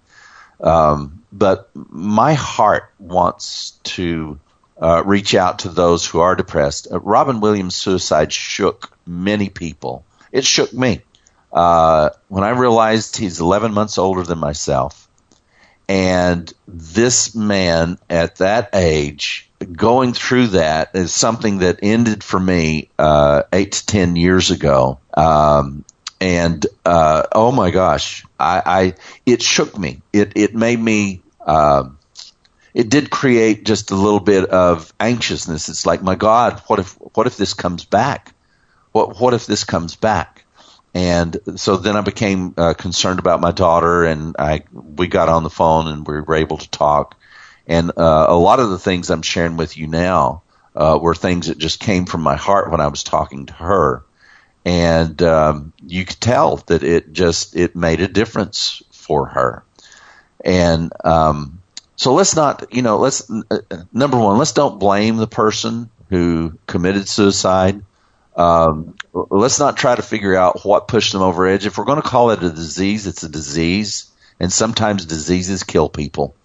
Um, but my heart wants to uh, reach out to those who are depressed. Uh, Robin Williams' suicide shook many people. It shook me uh, when I realized he's eleven months older than myself, and this man at that age, going through that is something that ended for me uh, eight to ten years ago. Um, and uh, oh my gosh, I, I it shook me. It it made me. Uh, it did create just a little bit of anxiousness. It's like, my God, what if what if this comes back? What what if this comes back? And so then I became uh, concerned about my daughter, and I we got on the phone and we were able to talk. And uh, a lot of the things I'm sharing with you now uh, were things that just came from my heart when I was talking to her. And um, you could tell that it just it made a difference for her. And um, so let's not, you know, let's uh, number one, let's don't blame the person who committed suicide. Um, let's not try to figure out what pushed them over edge. If we're going to call it a disease, it's a disease, and sometimes diseases kill people.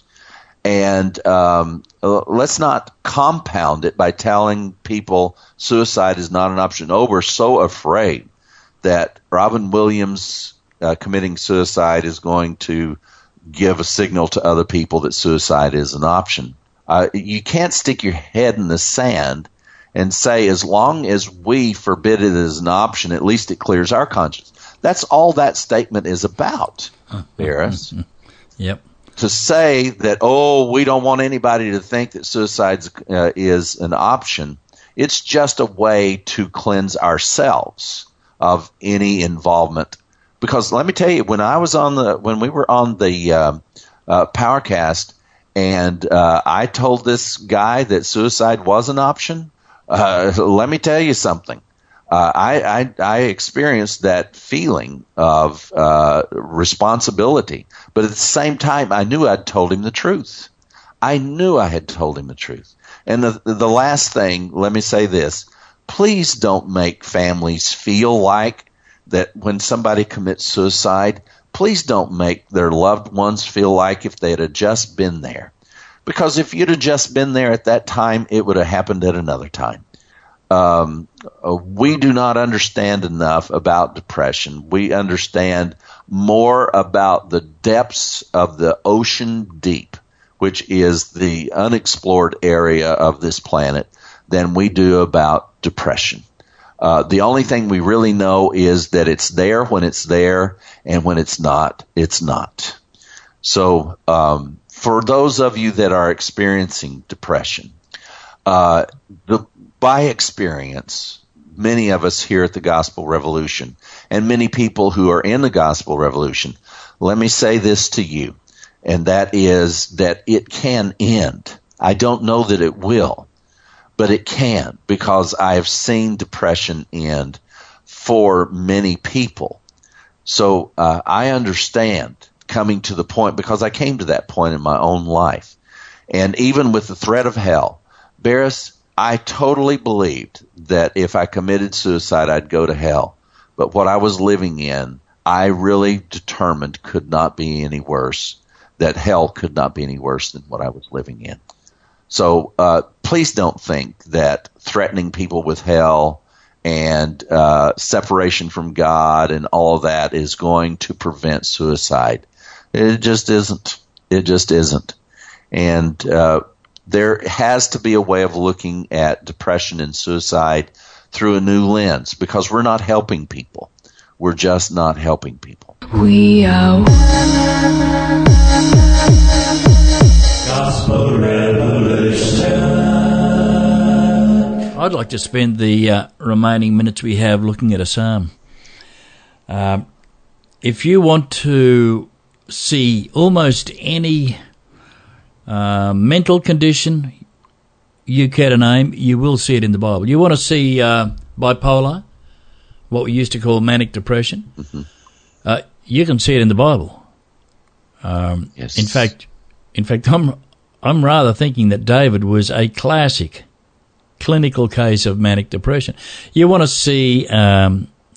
And um, let's not compound it by telling people suicide is not an option. Oh, we're so afraid that Robin Williams uh, committing suicide is going to give a signal to other people that suicide is an option. Uh, you can't stick your head in the sand and say, as long as we forbid it as an option, at least it clears our conscience. That's all that statement is about, Barris. Yep. To say that, oh, we don't want anybody to think that suicide uh, is an option, it's just a way to cleanse ourselves of any involvement. Because let me tell you, when I was on the, when we were on the uh, uh, Powercast, and uh, I told this guy that suicide was an option, uh, let me tell you something. Uh, I, I, I experienced that feeling of uh, responsibility, but at the same time, I knew I'd told him the truth. I knew I had told him the truth. And the, the last thing, let me say this. Please don't make families feel like that when somebody commits suicide, please don't make their loved ones feel like if they had just been there. Because if you'd have just been there at that time, it would have happened at another time. Um, we do not understand enough about depression. We understand more about the depths of the ocean deep, which is the unexplored area of this planet, than we do about depression. Uh, the only thing we really know is that it's there when it's there, and when it's not, it's not. So, um, for those of you that are experiencing depression, uh, the by experience, many of us here at the Gospel Revolution, and many people who are in the Gospel Revolution, let me say this to you, and that is that it can end. I don't know that it will, but it can, because I have seen depression end for many people. So uh, I understand coming to the point, because I came to that point in my own life. And even with the threat of hell, Barris, I totally believed that if I committed suicide, I'd go to hell. But what I was living in, I really determined could not be any worse, that hell could not be any worse than what I was living in. So uh, please don't think that threatening people with hell and uh, separation from God and all of that is going to prevent suicide. It just isn't. It just isn't. And uh there has to be a way of looking at depression and suicide through a new lens, because we're not helping people. We're just not helping people. We are Gospel Revolution. I'd like to spend the uh, remaining minutes we have looking at a psalm. Um, if you want to see almost any Uh, mental condition you care to name, you will see it in the Bible. You want to see uh, bipolar, what we used to call manic depression, mm-hmm. uh, you can see it in the Bible. Um, yes. In fact, in fact, I'm I'm rather thinking that David was a classic clinical case of manic depression. You want to see um,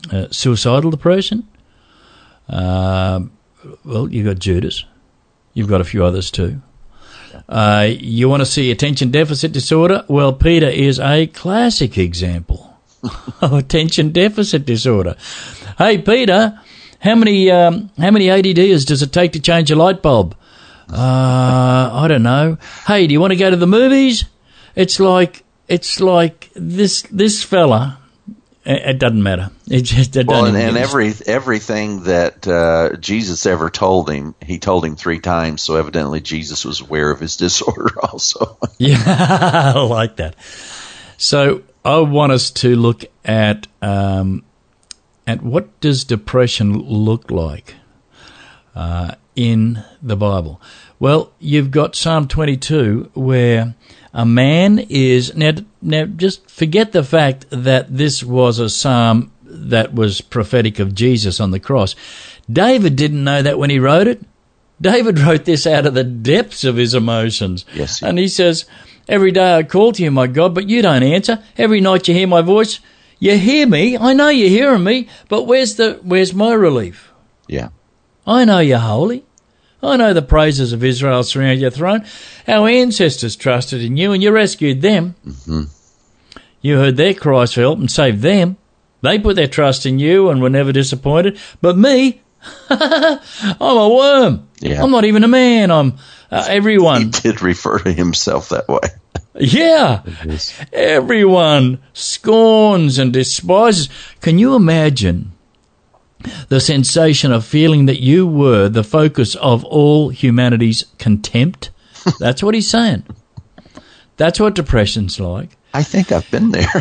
uh, suicidal depression. Uh, well, you've got Judas. You've got a few others too. Uh, you want to see attention deficit disorder? Well, Peter is a classic example of attention deficit disorder. Hey, Peter, how many um, how many A D Ds does it take to change a light bulb? Uh, I don't know. Hey, do you want to go to the movies? It's like it's like this this fella. It doesn't matter. It just it well, doesn't and, and every everything that uh, Jesus ever told him, he told him three times. So evidently, Jesus was aware of his disorder also. Yeah, I like that. So I want us to look at um, at what does depression look like uh, in the Bible. Well, you've got Psalm twenty-two where a man is now. Now, just forget the fact that this was a psalm that was prophetic of Jesus on the cross. David didn't know that when he wrote it. David wrote this out of the depths of his emotions. Yes, he and he says, "Every day I call to you, my God, but you don't answer. Every night you hear my voice. You hear me. I know you're hearing me, but where's the where's my relief? Yeah, I know you're holy. I know the praises of Israel surround your throne. Our ancestors trusted in you, and you rescued them. Mm-hmm. You heard their cries for help and saved them. They put their trust in you and were never disappointed. But me, I'm a worm. Yeah. I'm not even a man. I'm uh, everyone. He did refer to himself that way. Yeah. Everyone scorns and despises. Can you imagine the sensation of feeling that you were the focus of all humanity's contempt? That's what he's saying. That's what depression's like. I think I've been there.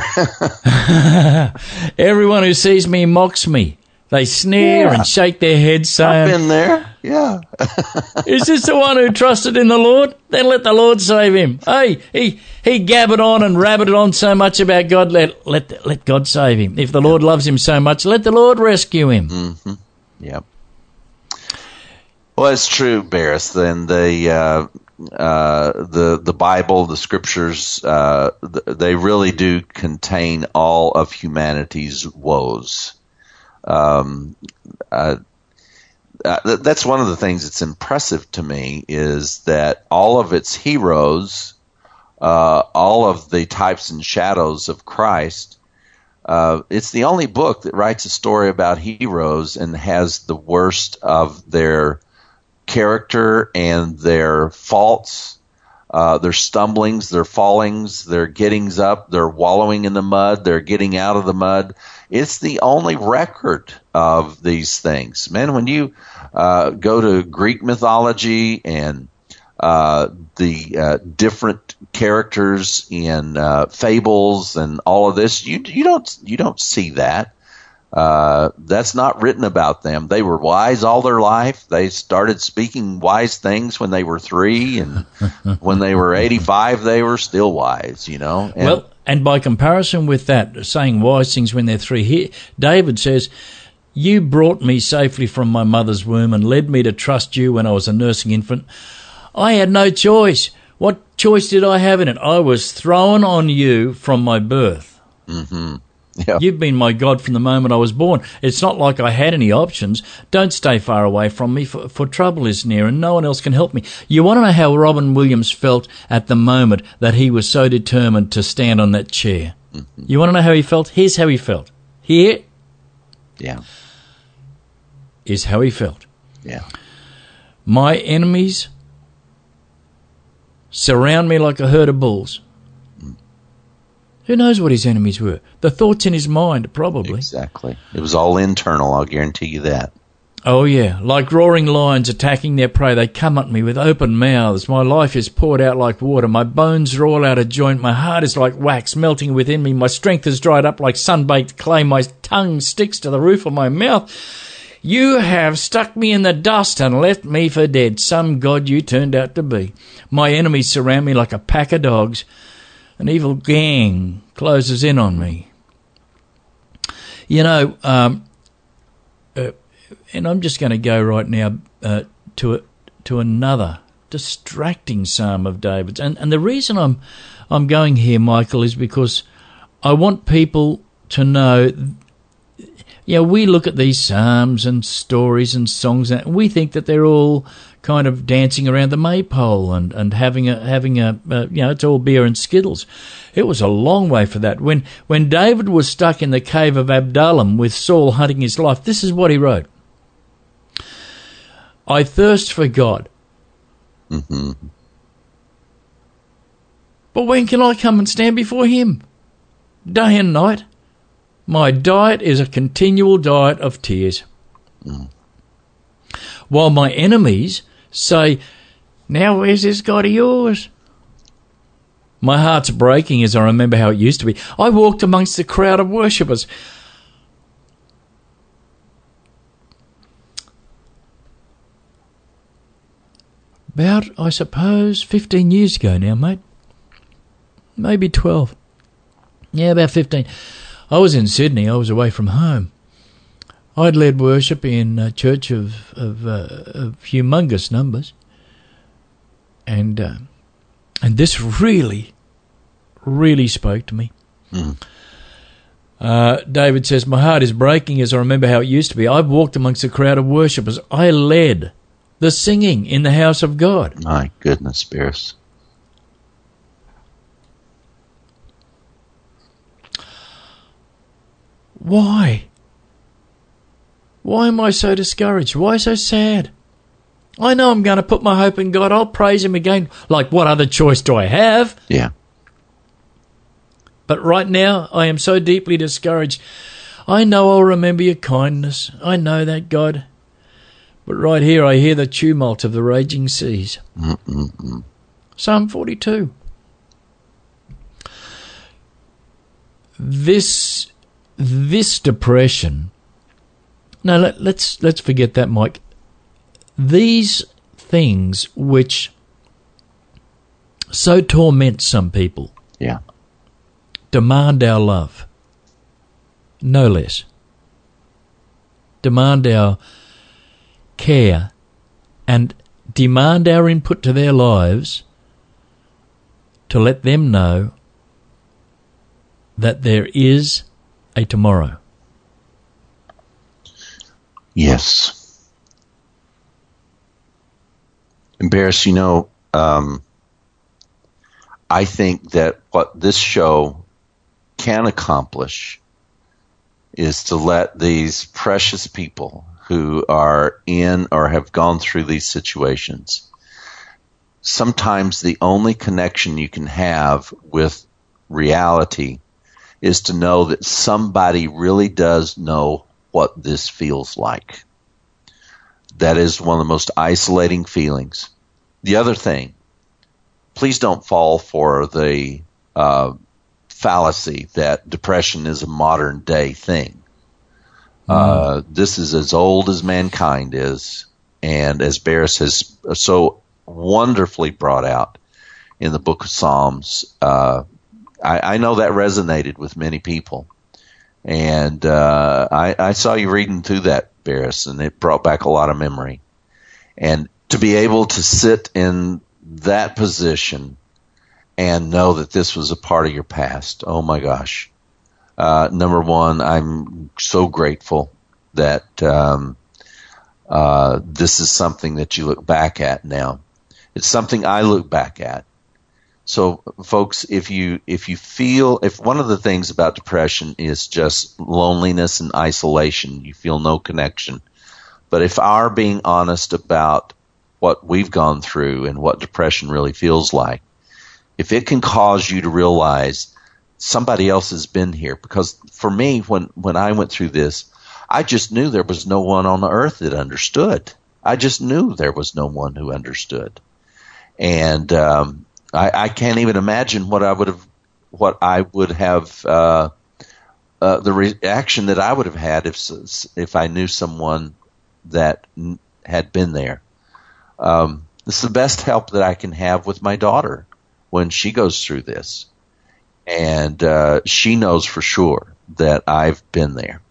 Everyone who sees me mocks me. They sneer Yeah. and shake their heads saying, I've been there. Yeah. "Is this the one who trusted in the Lord? Then let the Lord save him." Hey, he he gabbered on and rabbited on so much about God. Let let let God save him. If the Lord loves him so much, let the Lord rescue him. Mm-hmm. Yeah. Well, it's true, Barris. Then the uh, uh, the the Bible, the Scriptures, uh, th- they really do contain all of humanity's woes. Um, uh, uh, that's one of the things that's impressive to me is that all of its heroes, uh, all of the types and shadows of Christ, uh, it's the only book that writes a story about heroes and has the worst of their character and their faults, uh, their stumblings, their fallings, their gettings up, their wallowing in the mud, their getting out of the mud. It's the only record of these things. Man, when you uh, go to Greek mythology and uh, the uh, different characters in uh, fables and all of this, you you don't you don't see that. Uh, that's not written about them. They were wise all their life. They started speaking wise things when they were three, and when they were eighty-five, they were still wise, you know. And, Well, and by comparison with that, saying wise things when they're three, here, David says, "You brought me safely from my mother's womb and led me to trust you when I was a nursing infant. I had no choice. What choice did I have in it? I was thrown on you from my birth. mm-hmm. Yeah. You've been my God from the moment I was born. It's not like I had any options. Don't stay far away from me, for, for trouble is near and no one else can help me." You want to know how Robin Williams felt at the moment that he was so determined to stand on that chair? Mm-hmm. You want to know how he felt? Here's how he felt. Here Yeah. is how he felt. Yeah. "My enemies surround me like a herd of bulls." Who knows what his enemies were? The thoughts in his mind, probably. Exactly. It was all internal, I'll guarantee you that. Oh, yeah. Like roaring lions attacking their prey, they come at me with open mouths. My life is poured out like water. My bones are all out of joint. My heart is like wax melting within me. My strength is dried up like sun-baked clay. My tongue sticks to the roof of my mouth. You have stuck me in the dust and left me for dead. Some god you turned out to be. My enemies surround me like a pack of dogs. An evil gang closes in on me. You know, um, uh, and I'm just going to go right now uh, to a, to another distracting psalm of David's, and and the reason I'm I'm going here, Michael, is because I want people to know you know, we look at these psalms and stories and songs and we think that they're all kind of dancing around the maypole and, and having a, having a, uh, you know, it's all beer and skittles. It was a long way for that. When, when David was stuck in the cave of Adullam with Saul hunting his life, this is what he wrote. I thirst for God. Mm-hmm. But when can I come and stand before him? Day and night. My diet is a continual diet of tears. Mm. While my enemies say, now where's this God of yours? My heart's breaking as I remember how it used to be. I walked amongst the crowd of worshippers. About, I suppose, fifteen years ago now, mate. Maybe twelve. Yeah, about fifteen. I was in Sydney. I was away from home. I'd led worship in a church of of, uh, of humongous numbers, and uh, and this really, really spoke to me. Mm. Uh, David says, "My heart is breaking as I remember how it used to be. I've walked amongst a crowd of worshippers. I led the singing in the house of God." My goodness, Bears. Why? Why am I so discouraged? Why so sad? I know I'm going to put my hope in God. I'll praise him again. Like, what other choice do I have? Yeah. But right now, I am so deeply discouraged. I know I'll remember your kindness. I know that, God. But right here, I hear the tumult of the raging seas. Mm-mm-mm. Psalm forty-two. This... This depression, no, let, let's let's forget that, Mike. These things which so torment some people, yeah, demand our love, no less. Demand our care and demand our input to their lives to let them know that there is a tomorrow. Yes. And Barris, you know, um, I think that what this show can accomplish is to let these precious people who are in or have gone through these situations, sometimes the only connection you can have with reality is to know that somebody really does know what this feels like. That is one of the most isolating feelings. The other thing, please don't fall for the uh, fallacy that depression is a modern day thing. Mm. Uh, this is as old as mankind is, and as Barris has so wonderfully brought out in the book of Psalms, uh, I, I know that resonated with many people, and uh, I, I saw you reading through that, Barris, and it brought back a lot of memory. And to be able to sit in that position and know that this was a part of your past, oh my gosh. Uh, number one, I'm so grateful that um, uh, this is something that you look back at now. It's something I look back at. So, folks, if you if you feel, if one of the things about depression is just loneliness and isolation, you feel no connection. But if our being honest about what we've gone through and what depression really feels like, if it can cause you to realize somebody else has been here, because for me, when, when I went through this, I just knew there was no one on the earth that understood. I just knew there was no one who understood. And um I, I can't even imagine what I would have, what I would have, uh, uh, the reaction that I would have had if if I knew someone that n- had been there. Um, this is the best help that I can have with my daughter when she goes through this, and uh, she knows for sure that I've been there.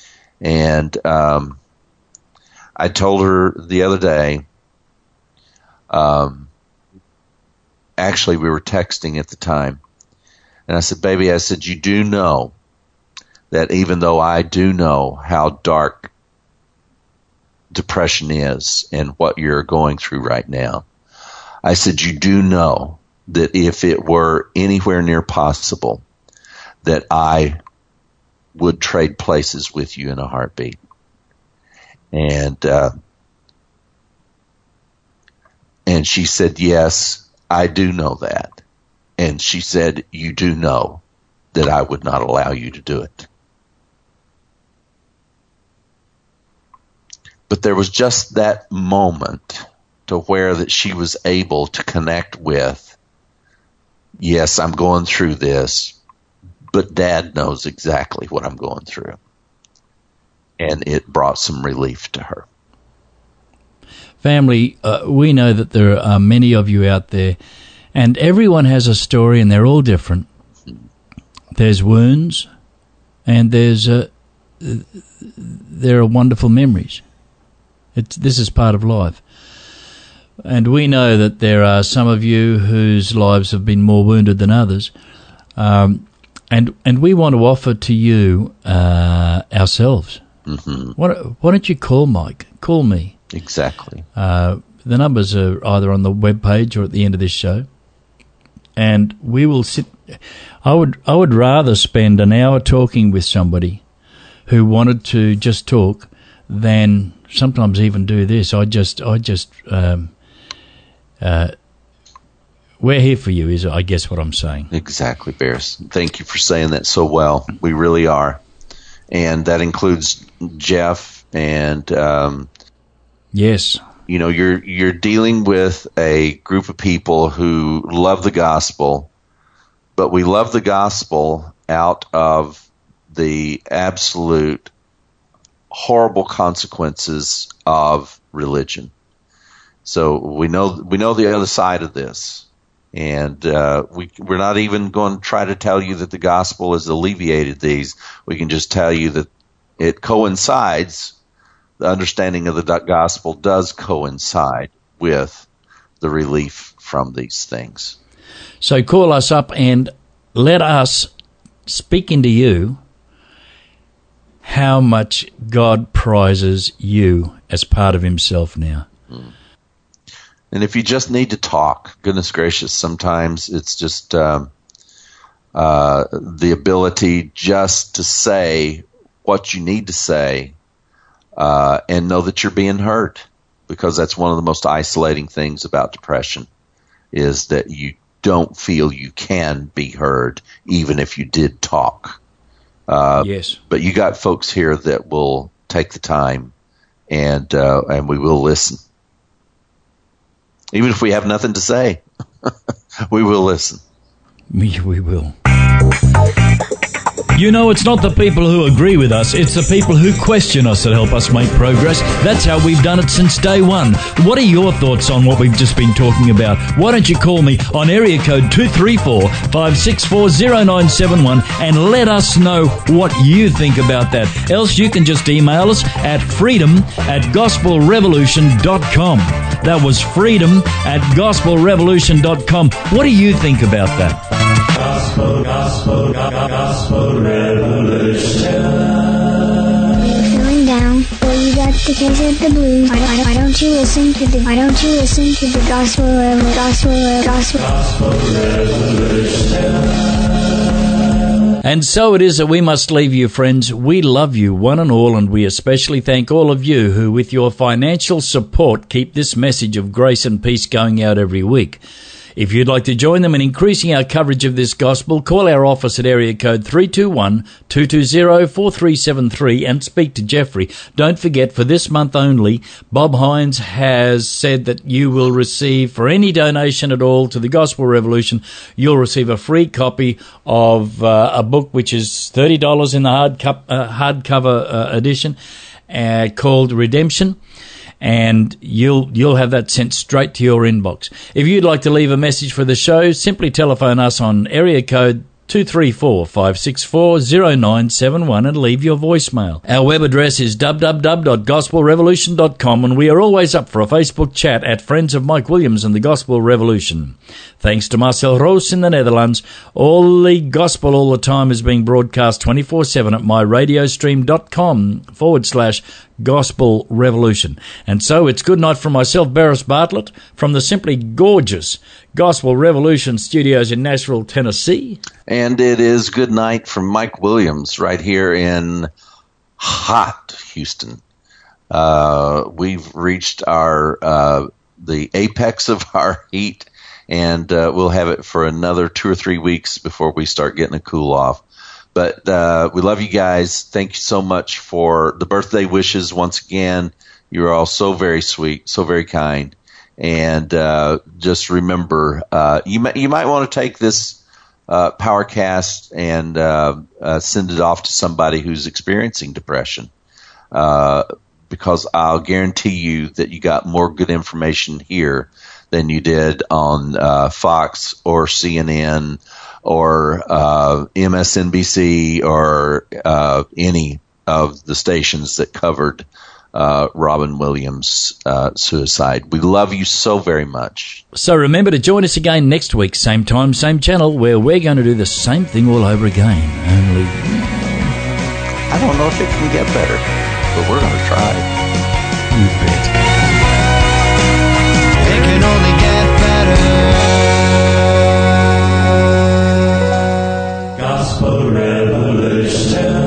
And um, I told her the other day. Um, Actually, we were texting at the time, and I said, baby, I said, you do know that even though I do know how dark depression is and what you're going through right now, I said, you do know that if it were anywhere near possible, that I would trade places with you in a heartbeat. And, uh, and she said, yes, I do know that. And she said, you do know that I would not allow you to do it. But there was just that moment to where that she was able to connect with, yes, I'm going through this, but Dad knows exactly what I'm going through. And it brought some relief to her. Family, uh, we know that there are many of you out there, and everyone has a story, and they're all different. There's wounds, and there's uh, there are wonderful memories. It's, this is part of life. And we know that there are some of you whose lives have been more wounded than others. Um, and and we want to offer to you uh, ourselves. Mm-hmm. Why, why don't you call Mike? Call me. Exactly. Uh, the numbers are either on the webpage or at the end of this show. And we will sit. I would I would rather spend an hour talking with somebody who wanted to just talk than sometimes even do this. I just I just um, uh, we're here for you, is I guess what I'm saying. Exactly, Bears. Thank you for saying that so well. We really are, and that includes Jeff and um, yes. You know, you're you're dealing with a group of people who love the gospel, but we love the gospel out of the absolute horrible consequences of religion. So we know we know the other side of this, and uh, we we're not even going to try to tell you that the gospel has alleviated these. We can just tell you that it coincides. The understanding of the gospel does coincide with the relief from these things. So call us up and let us speak into you how much God prizes you as part of himself now. Mm. And if you just need to talk, goodness gracious, sometimes it's just um, uh, the ability just to say what you need to say. Uh, and know that you're being heard, because that's one of the most isolating things about depression, is that you don't feel you can be heard, even if you did talk. Uh, yes. But you got folks here that will take the time, and uh, and we will listen. Even if we have nothing to say, we will listen. We, we will. You know, it's not the people who agree with us, it's the people who question us that help us make progress. That's how we've done it since day one. What are your thoughts on what we've just been talking about? Why don't you call me on area code two three four, five six four, zero nine seven one and let us know what you think about that. Else you can just email us at freedom at gospel revolution dot com. That was freedom at gospel revolution dot com. What do you think about that? Gospel, gospel, gospel revolution. You're feeling down, or you got the case of the blues. Why, why, why don't you listen to the? Why don't you listen to the gospel, rev- gospel, rev- gospel, gospel revolution? And so it is that we must leave you, friends. We love you, one and all, and we especially thank all of you who, with your financial support, keep this message of grace and peace going out every week. If you'd like to join them in increasing our coverage of this gospel, call our office at area code three two one, two two zero, four three seven three and speak to Jeffrey. Don't forget, for this month only, Bob Hines has said that you will receive, for any donation at all to the Gospel Revolution, you'll receive a free copy of uh, a book which is thirty dollars in the hard cup, uh, hardcover uh, edition uh, called Redemption. And you'll you'll have that sent straight to your inbox. If you'd like to leave a message for the show, simply telephone us on area code two three four, five six four, zero nine seven one and leave your voicemail. Our web address is w w w dot gospel revolution dot com, and we are always up for a Facebook chat at Friends of Mike Williams and the Gospel Revolution. Thanks to Marcel Roos in the Netherlands, all the gospel all the time is being broadcast twenty-four seven at myradiostream.com forward slash gospel revolution. And so it's good night from myself, Barris Bartlett, from the simply gorgeous Gospel Revolution studios in Nashville, Tennessee. And it is good night from Mike Williams right here in hot Houston. Uh, we've reached our uh, the apex of our heat. And uh, we'll have it for another two or three weeks before we start getting a cool off. But uh, we love you guys. Thank you so much for the birthday wishes once again. You're all so very sweet, so very kind. And uh, just remember, uh, you might you might want to take this uh, PowerCast and uh, uh, send it off to somebody who's experiencing depression, uh, because I'll guarantee you that you got more good information here than you did on uh, Fox or C N N or uh, M S N B C or uh, any of the stations that covered uh, Robin Williams' uh, suicide. We love you so very much. So remember to join us again next week, same time, same channel, where we're going to do the same thing all over again. Only I don't know if it can get better, but we're going to try. You bet. It can only get better. Gospel Revolution.